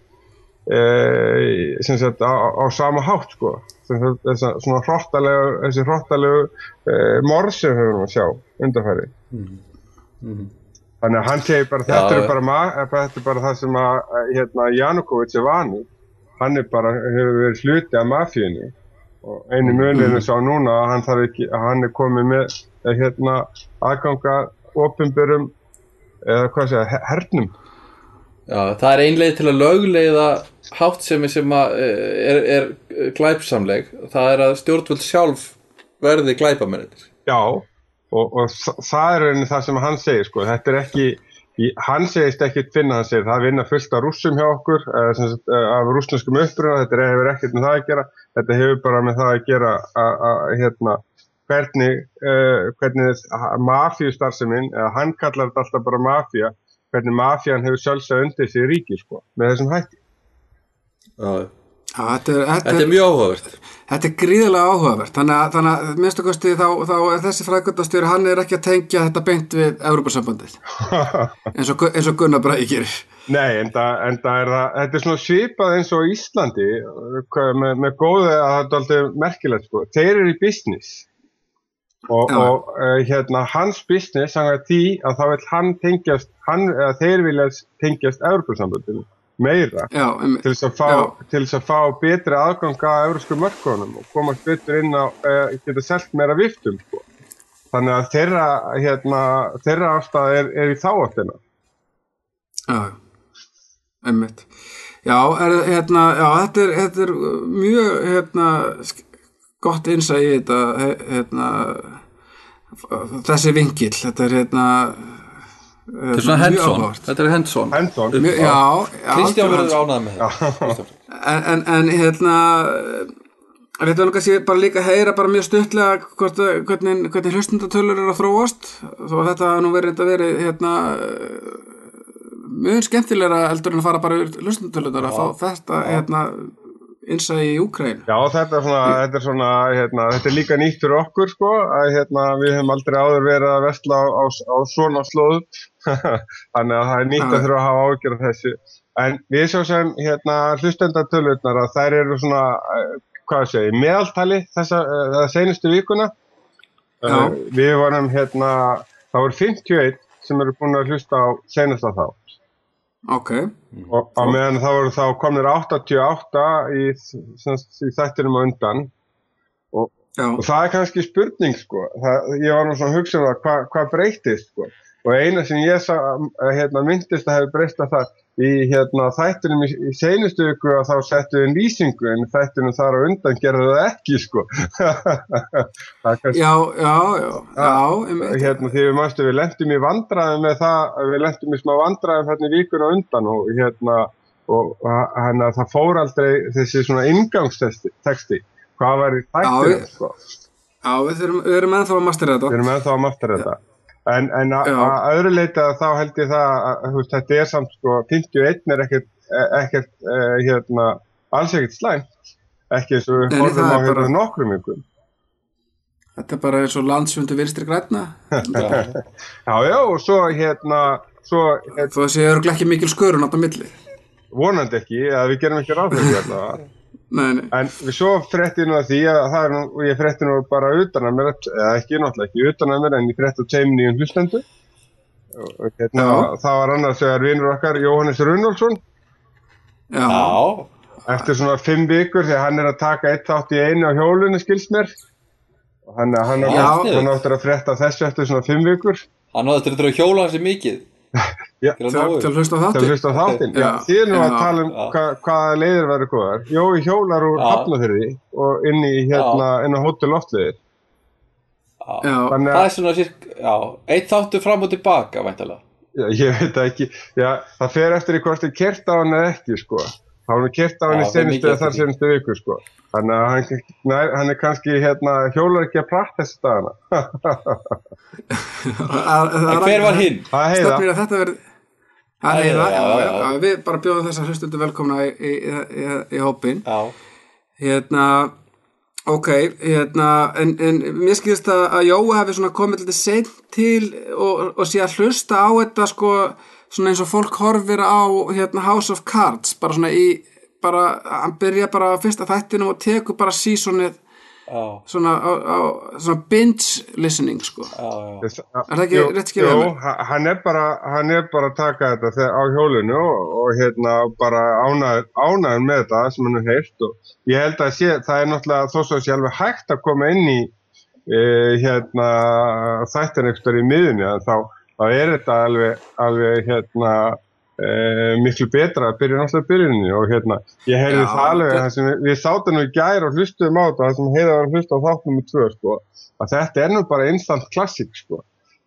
e, sem sagt á, á sama hátt sko. Þess að svona hrottalegu, þessi hrottalegu e, morð sem við höfum að sjá undanfæri. Mm. Mm. Þannig að hann segir bara, þetta er bara, þetta er bara það sem að hérna, Janukovic er vanur. Hann er bara, hefur verið hluti af mafíunni. Og einu munurinn sá núna að hann þarf ekki, að hann er komið með hérna aðganga opinberum eða hvað segja, hernum. Já, það er ein leið til að lögleiða háttsemi sem að er, er glæpsamleg. Það er að stjórnvöld sjálf verði glæpamennir. Já, og, og það er það sem hann segir, sko. Þetta er ekki, hann segist ekki finna, hann segir, það vinna fullt af rússum hjá okkur, af rússneskum uppruna, þetta hefur ekkert með það að gera, þetta hefur bara með það að gera að, að hérna, hvernig, uh, hvernig mafíustarfsemin, eða hann kallar þetta alltaf bara mafía, hvernig mafían hefur sjálfsagt undir sig ríki, sko, með þessum hætti. Já, Já þetta, er, þetta, þetta er mjög áhugavert. Þetta er gríðarlega áhugavert, þannig að, þannig að minnstu kosti þá, þá er þessi fræðgöndastjóri, hann er ekki að tengja þetta beint við Evrópusambandið, eins og, eins og Gunnar Bragi gerir. Nei, en það, en það er það, þetta er svona svipað eins og Íslandi, með, með góðu að þetta er alltaf merkilegt, sko, þeir eru í business. Og, og uh, hérna hans business hann er því að þá vil hann tengjast hann, eða þeir vilja tengjast Evrópusambandinu meira já, um, til þess að fá, til þess að fá betri aðgang að evrópskum mörkuðunum og komast betur inn á uh, geta selt meira viftum sko. Þannig að þeirra hérna, þeirra afstæða er, er í þá áttina. Já, einmitt. Já, er, hérna, já þetta, er, þetta er mjög hérna gott innsæi í þetta hérna, þessi vinkill þetta er hérna þetta er svona hands-on þetta er hands-on, hands-on. Mjö, já, já, Kristján verður ánægð með þetta en, en, en hérna þetta var kannski bara líka að heyra bara mjög stuttlega hvort, hvernig, hvernig hlustendatölur eru að þróast þó að þetta nú verið að verið hérna mjög skemmtilegra heldur en að fara bara yfir hlustendatölunar að fá þetta hérna innsæi í Úkraínu. Já, þetta er svona, þetta er svona, hérna, þetta er líka nýtt fyrir okkur, sko, að hérna, við höfum aldrei áður verið að versla á, á, á svona slóðum, þannig að það er nýtt að þurfa að hafa ágjörð þessu. En við svo sem, hérna, hlustendatölurnar að þær eru svona, hvað sé ég, meðaltali þessa, þessa seinustu vikuna. Uh, við varum, hérna, það voru fimmtíu og eitt sem eru búin að hlusta á seinasta þá. Ok. Og á meðan þá voru þá komnir áttatíu og átta í, í þættinum á undan og, og það er kannski spurning sko, það, ég var nú svona að hugsa um það hvað hva breytist sko og eina sem ég sá, hérna, myndist að hefur breyst að það í hérna, þættinum í, í seinustu viku að þá settu við lýsingu en þættinum þar á undan gerðu það ekki sko kannski, Já, já, já, já hérna, því við mástu við lentum í vandræðum með það, við lentum í smá vandræðum hérna í vikuna undan og hérna og hérna það fór aldrei þessi svona inngangstexti hvað var í þættinum sko Já, við erum, við erum ennþá að mastera þetta Við erum ennþá að mastera þetta En, en að öðru leita þá held ég það að, að þetta er samt sko fimmtíu og eitt er ekkert, ekkert uh, hérna, alls ekkert slæmt, ekki eins og við horfum á hérna nokkrum ykkur. Þetta er bara eins og landsfundur Vinstri grænna. Já, já, og svo hérna, svo... Hérna, þú sé örugglega ekki mikil skörun átt á milli. Vonandi ekki, að við gerum ekki ráð fyrir hérna. Nei, nei. En við svo frétti nú að því að það er nú, og ég frétti nú bara utan að mér, eða ekki, náttúrulega ekki utan að mér, en ég frétti á tveim nýjum hlustendu. Og hérna, það var annars vegar vinur okkar, Jóhannes Runólfsson. Já. Eftir svona fimm vikur, því hann er að taka eitt þátt í einu á hjólunni, skilst mér. Og hann, hann, hann, hann áttur að frétta þessu eftir svona fimm vikur. Hann áttur að hjóla hans mikið. Já, til að hlusta á þáttinn. Til að hlusta á þáttinn. Já, þið er nú að tala um hva, hvaða leiðir verður góðar. Jói hjólar úr Hafnarfirði og inn í hérna, inn á Hótel Loftleiðir. Já, það er svona sirk, já, eitt þáttur fram og tilbaka, væntanlega. Já, ég veit það ekki. Já, það fer eftir í hvort þið kert á hann eða ekki, sko. Það var nú kert á hann í senustu eða þar senustu viku, sko. Þannig að hann, næ, hann er kannski hérna, hjólar ekki að pratt þessi dagana. En hver var hinn? Það er Heiða. Stefnir að þetta verði... Það er Heiða, já, já, já. Við bara bjóðum þessa hlustundu velkomna í, í, í, í hópinn. Já. Hérna, ok, hérna, en, en mér skilst að, að Jói hafi svona komið litið seint til og, og sé að hlusta á þetta, sko, svona eins og fólk horfir á hérna House of Cards, bara svona í... bara, hann byrja bara á fyrsta þættinum og tekur bara seasonið oh. svona, á, á, svona binge listening, sko. Oh, er það ekki jú, rétt skiljaði? Jú, hann er bara, hann er bara að taka þetta á hjólinu og, og hérna bara ánæður, ánæður með þetta sem hann er heyrt og ég held að sé, það er náttúrulega þó svo að sé alveg hægt að koma inn í e, hérna þættin einhverjum í miðunni, en þá, þá er þetta alveg, alveg hérna Uh, miklu betra að byrja náttúrulega byrjunni og hérna, ég heyrði það alveg það sem við, við sátum nú í gær og hlustuðum á þetta það sem Heiða var að hlusta á þátt númer tvö sko, að þetta er nú bara instant classic sko.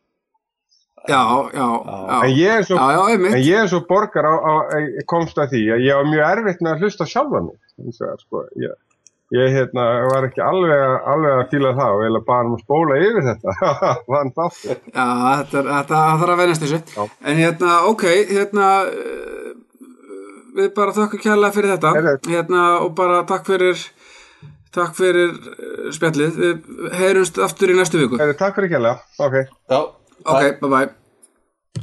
Já, já, já. En ég er svo, já, já, en ég er svo borgar á, á, komst að því að ég var mjög erfitt með að hlusta sjálfa mig, sko, ég Ég hérna, var ekki alveg, alveg að fíla það og eiginlega bara um að spóla yfir þetta. Þann þáttur. Já, þetta, þetta þarf að venjast þessu. Já. En hérna, ok, hérna, við bara þökkum kærlega fyrir þetta. Heyrðu. Hérna, og bara takk fyrir, takk fyrir spjallið. Við heyrumst aftur í næstu viku. Heyrðu, takk fyrir kærlega. Ok. Já. Ok, bye bye.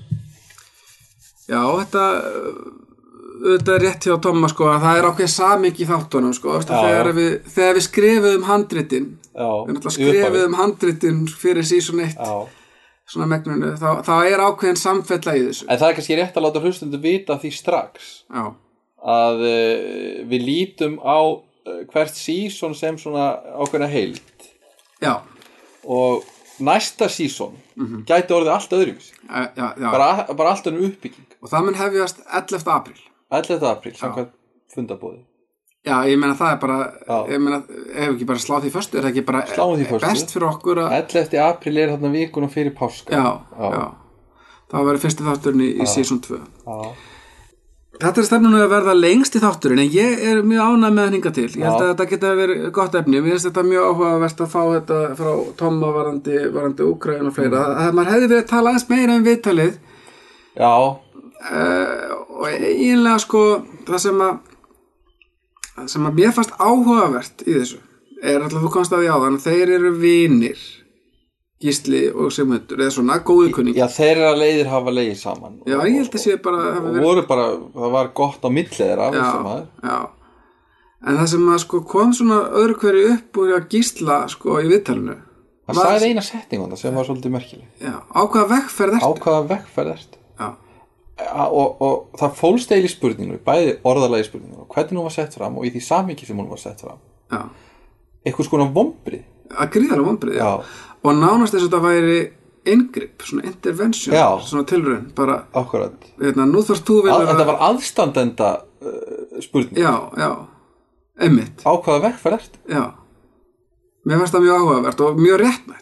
Já, þetta... Þetta er rétt hjá Tomma sko að það er ákveð samhengi í þáttunum sko já, þegar, við, þegar við skrifuðum handritin við náttúrulega skrifuðum handritin fyrir season eitt svona megnunu þá, þá er ákveðin samfella í þessu en það er kannski rétt að láta hlustendur vita því strax já. Að uh, við lítum á uh, hvert season sem svona ákveðna heild já og næsta season mm-hmm. gæti orðið allt öðruvísi já, já, já. bara, bara allt önnur uppbygging og það mun hefjast ellefta apríl ellefta apríl, samkvæmt fundabóði. Já, ég meina það er bara, já. Ég meina, ef ekki bara slá því föstu, er það ekki bara best fyrir okkur að... ellefta apríl er þarna vikuna fyrir páska. Já, já, já. Það var fyrsti þátturinn í, í season tvö. Já. Þetta er stefnunni að verða lengst í þátturinn, en ég er mjög ánægð með að hinga til. Ég held já. Að þetta geta verið gott efni. Mér finnst þetta mjög áhugavert að fá þetta frá Tomma varandi, varandi Úkraínu og fleira. Mm. Að maður hefði verið að tala aðeins meira um viðtalið. Já. Uh, og eiginlega sko það sem að það sem að mér fannst áhugavert í þessu er alltaf þú komst að því áðan þeir eru vinir Gísli og Sigmundur eða svona góðu kunning já þeirra leiðir hafa leiðið saman já ég held að sé bara og verið... voru bara það var gott á milli þeirra já, já. En það sem að sko kom svona öðru hverju upp og að Gísla sko í viðtalinu það var... sagði eina setning sem var svolítið merkileg já á hvaða vegferð ertu á hvaða vegferð ertu já Og, og það fólst eiginlega í spurninginu bæði orðalagi spurninginu og hvernig hún var sett fram og í því samhengi sem hún var sett fram já. Eitthvað svona vombrið að gríðarlega vombrið, já. Já og nánast þess að það væri inngrip, svona intervention já. Svona tilraun, bara akkurat hérna, nú þarfst þú vel að þetta var aðstandenda uh, spurning já, já, einmitt á hvaða vegferð ertu já, mér fannst það mjög áhugavert og mjög réttmætt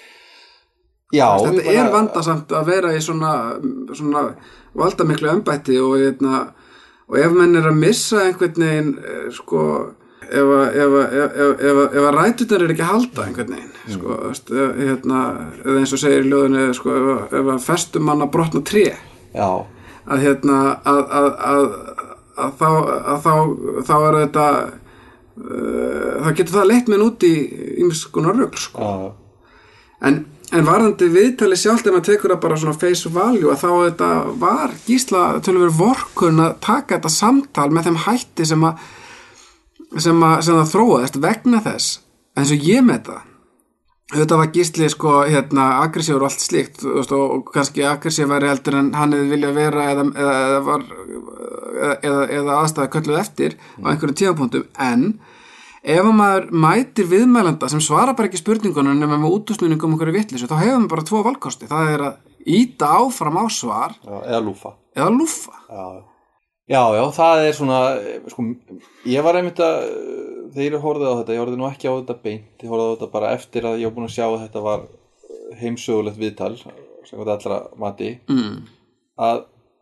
já, þetta er bara... vandasamt að vera í svona, svona valdamiklu embætti og, eitna, og ef menn er að missa einhvern veginn sko, ef að ef að, ef að, ef að, ef að rætunar er ekki að halda einhvern veginn mm. sko, hérna, eða eins og segir í ljóðinu sko, ef, að, ef að festum mann að brotna tré já. Að, hérna, að, að, að, að þá, að þá, þá er þetta uh, það getur það leitt menn út í ýmiss konar rugl sko. já. en, en varðandi viðtali sjálft ef maður tekur það bara svona face value að þá þetta var Gísla töluvert vorkunn að taka þetta samtal með þeim hætti sem að sem að, sem að þróaðist vegna þess eins og ég með það þetta var Gísli sko hérna aggressífur og allt slíkt og, og kannski aggressífari heldur en hann hefði viljað vera eða, eða, eða, var, eða, eða aðstæða kölluð eftir á einhverjum tímapunktum en ef maður mætir viðmælanda sem svara bara ekki spurningunum nema með útúrsnúningum um einhverju vitleysu þá hefur maður bara tvo valkosti það er að íta áfram á svar já, eða lúfa eða lúfa já. já, já, það er svona sko, ég var einmitt að þegar ég horfði á þetta, ég horfði nú ekki á þetta beint ég horfði á þetta bara eftir að ég var búin að sjá að þetta var heimsögulegt viðtal sem þetta allra mati mm. að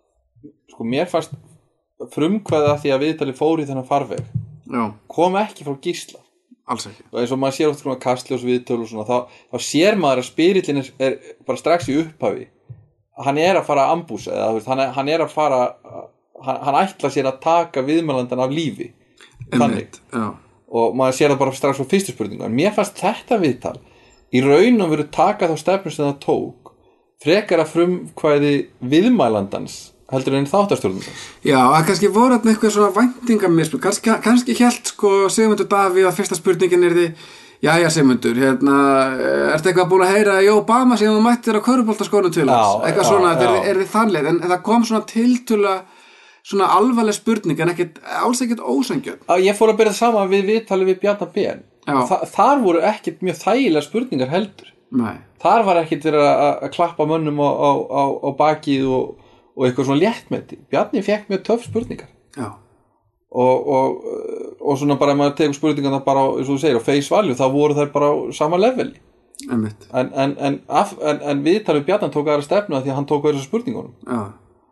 sko mér fannst frumkvæða því að viðtali fór í þennan farveg já. kom ekki frá Gísla alls ekki og eins og maður sér oft svona Kastljós viðtöl og svona þá, þá sér maður að spirillin er, er bara strax í upphafi hann er að fara að ambúsa eða hann er, hann er að fara hann, hann ætla sér að taka viðmælandan af lífi þannig já. og maður sér það bara strax á fyrstu spurningu en mér fannst þetta viðtal í raun og veru taka þá stefnu sem það tók frekar að frumkvæði viðmælandans heldur en þáttarstjórnandans já, að kannski voru þarna eitthvað svona væntingamisspil kannski, kannski hélt sko Sigmundur Davíð að fyrsta spurningin er því jæja Sigmundur, hérna ertu eitthvað búin að heyra í Obama síðan þú mættir á körfuboltaskónum til hans eitthvað já, svona, já. Er, er þið þannleið en, en það kom svona tiltölulega svona alvarleg spurning en ekkit, alls ekkit ósanngjörn. Ég fór að byrja það sama við viðtalið við Bjarna Ben. Þa, þar voru ekkit mjög þægilega spurningar heldur. Nei. Þar var ekkit verið að, að klappa mönnum á, á, á, á bakið og, og eitthvað svona léttmeti. Bjarni fekk mjög töff spurningar. Já. Og, og, og svona bara maður tegur spurningarna bara, eins og þú segir, á face value, þá voru þær bara á sama leveli. Einmitt. En, en, en, en, en viðtalið við Bjarna tók aðra stefnu að því að hann tók aðra spurningunum. Já.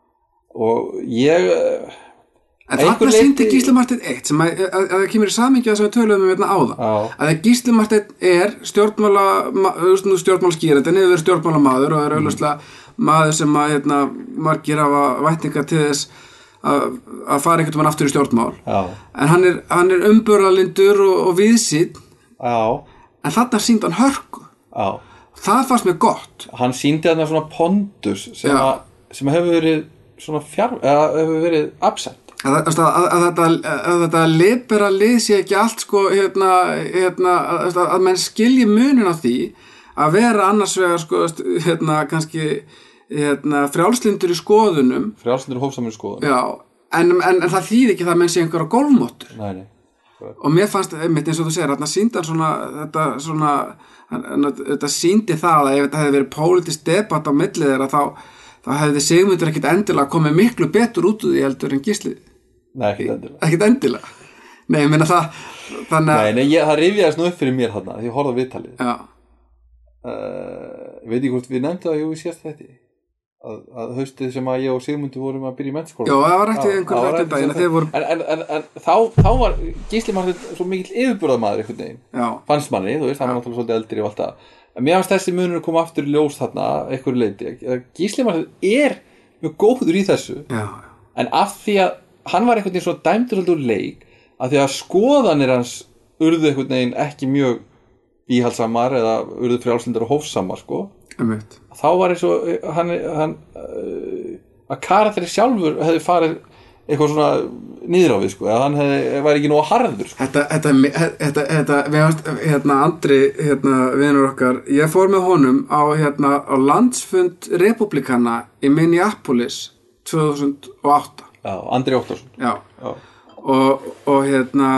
Og ég en þarna sýndi Gísli Marteinn eitt sem að, að, að það kemur í samhengi að sem við töluðum um hérna áðan að Gísli Marteinn er stjórnmála stjórnmálaskýrandi, hann hefur verið stjórnmálamaður og er augljóslega maður sem að hérna, margir hafa væntingar til þess að, að fara einhvern veginn aftur í stjórnmál Já. en hann er, hann er umburðarlyndur og, og viðsýnn en þarna sýndi hann hörku Já. það fannst mér gott hann sýndi þarna svona pondus sem, að, sem hefur verið svona fjár, eða hefur verið absent að, að, að, að þetta, að þetta libera lið sé ekki allt sko hérna, hérna að, að menn skilji munin á því að vera annars vegar sko hérna kannski hérna frjálslyndur í skoðunum frjálslyndur hófsamur í skoðunum já, en, en, en það þýðir ekki það að menn sé einhverja golfmóttur nei, nei. og mér fannst einmitt eins og þú segir þarna sýndi hann svona þetta svona hann, þetta sýndi það að ef þetta hefði verið pólitískt debatt á milli þeirra þá þá hefði Sigmundur ekkit endilega komið miklu betur út úr því heldur en Gísli nei, ekkit endilega ekkit endilega nei, ég meina það þannig að nei, nei, ég, það rifjaðist nú upp fyrir mér þarna því ég horfði á viðtalið já uh, ég veit ekki hvort við nefndu það jú, við sést þetta að, að haustið sem að ég og Sigmundur vorum að byrja í menntaskóla já, það var rættið einhver rættið daginn að þeir voru en, en, en, en þá, þá var Gísli Marteinn svo mikill yfirburðamaður einhvern veginn já fannst manni, þú veist, hann var náttúrulega svolítið eldri og allt það en mér fannst þessi munur koma aftur í ljós þarna einhverju leyti Gísli Marteinn er mjög góður í þessu já. en af því að hann var einhvern veginn svo dæmdur úr leik af því að skoðanir hans urðu einhvern veginn ekki mjög íhaldsamar eða urðu frjálslyndar og hófsamar sko Einmitt. þá var eins og hann, hann uh, að karakteri sjálfur hefði farið eitthvað svona niður á við sko að hann hefði, var ekki nóg harður sko. Þetta, þetta, þetta, þetta við varst, hérna Andri, hérna vinur okkar, ég fór með honum á hérna á landsfund republikana í Minneapolis tvö þúsund og átta Já, Andri Óttarsson Já, Já. Og, og hérna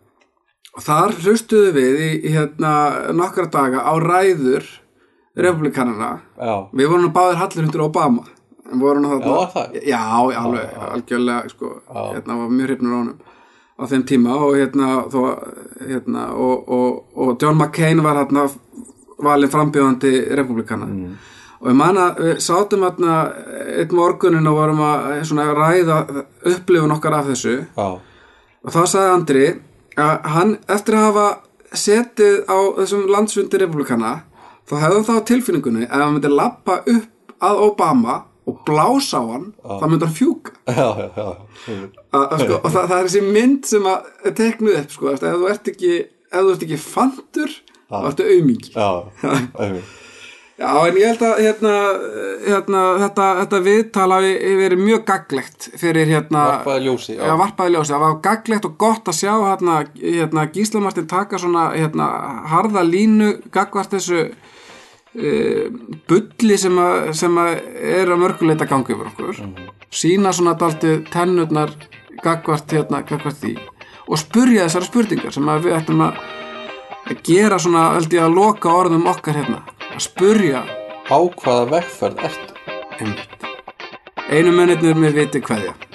og þar hlustuðu við í, í hérna nokkra daga á ræður republikanana Já. Við vorum báðir hallir undir Obama en voru þarna, já, það. já, alveg, já, algjörlega sko, hérna var mjög hrifnur á honum á þeim tíma og hérna, þó, hérna og, og, og John McCain var hérna valinn frambjóðandi republikana mm. og ég man að við sátum hérna einn morgunin og vorum að svona ræða upplifun okkar af þessu já. og þá sagði Andri að hann eftir að hafa setið á þessum landsfundi republikana þá hefði það á tilfinningunni ef hann myndi labba upp að Obama og blása á hann, já. Það myndi hann fjúka já, já, já. að, að, sko, og það, það er þessi mynd sem að teknuð upp sko, ef þú ert ekki ef þú ert ekki fantur, þá ertu aumingi já, Já, en ég held að hérna, hérna, þetta, þetta viðtal hafi verið mjög gagnlegt fyrir hérna varpaði ljósi, já. Já, varpaði ljósi, það var gagnlegt og gott að sjá hérna, hérna Gísla Marteinn taka svona hérna harða línu gagnvart þessu uh, bulli sem að, sem að er að mörguleita gangi yfir okkur mm. sína svona dálítið tennurnar gagnvart hérna, gagnvart því og spurja þessara spurningar sem að við ættum að að gera svona, held ég að loka orðum okkar hérna að spurja á hvaða vegferð ertu einmitt einu mennirnir með viti kveðja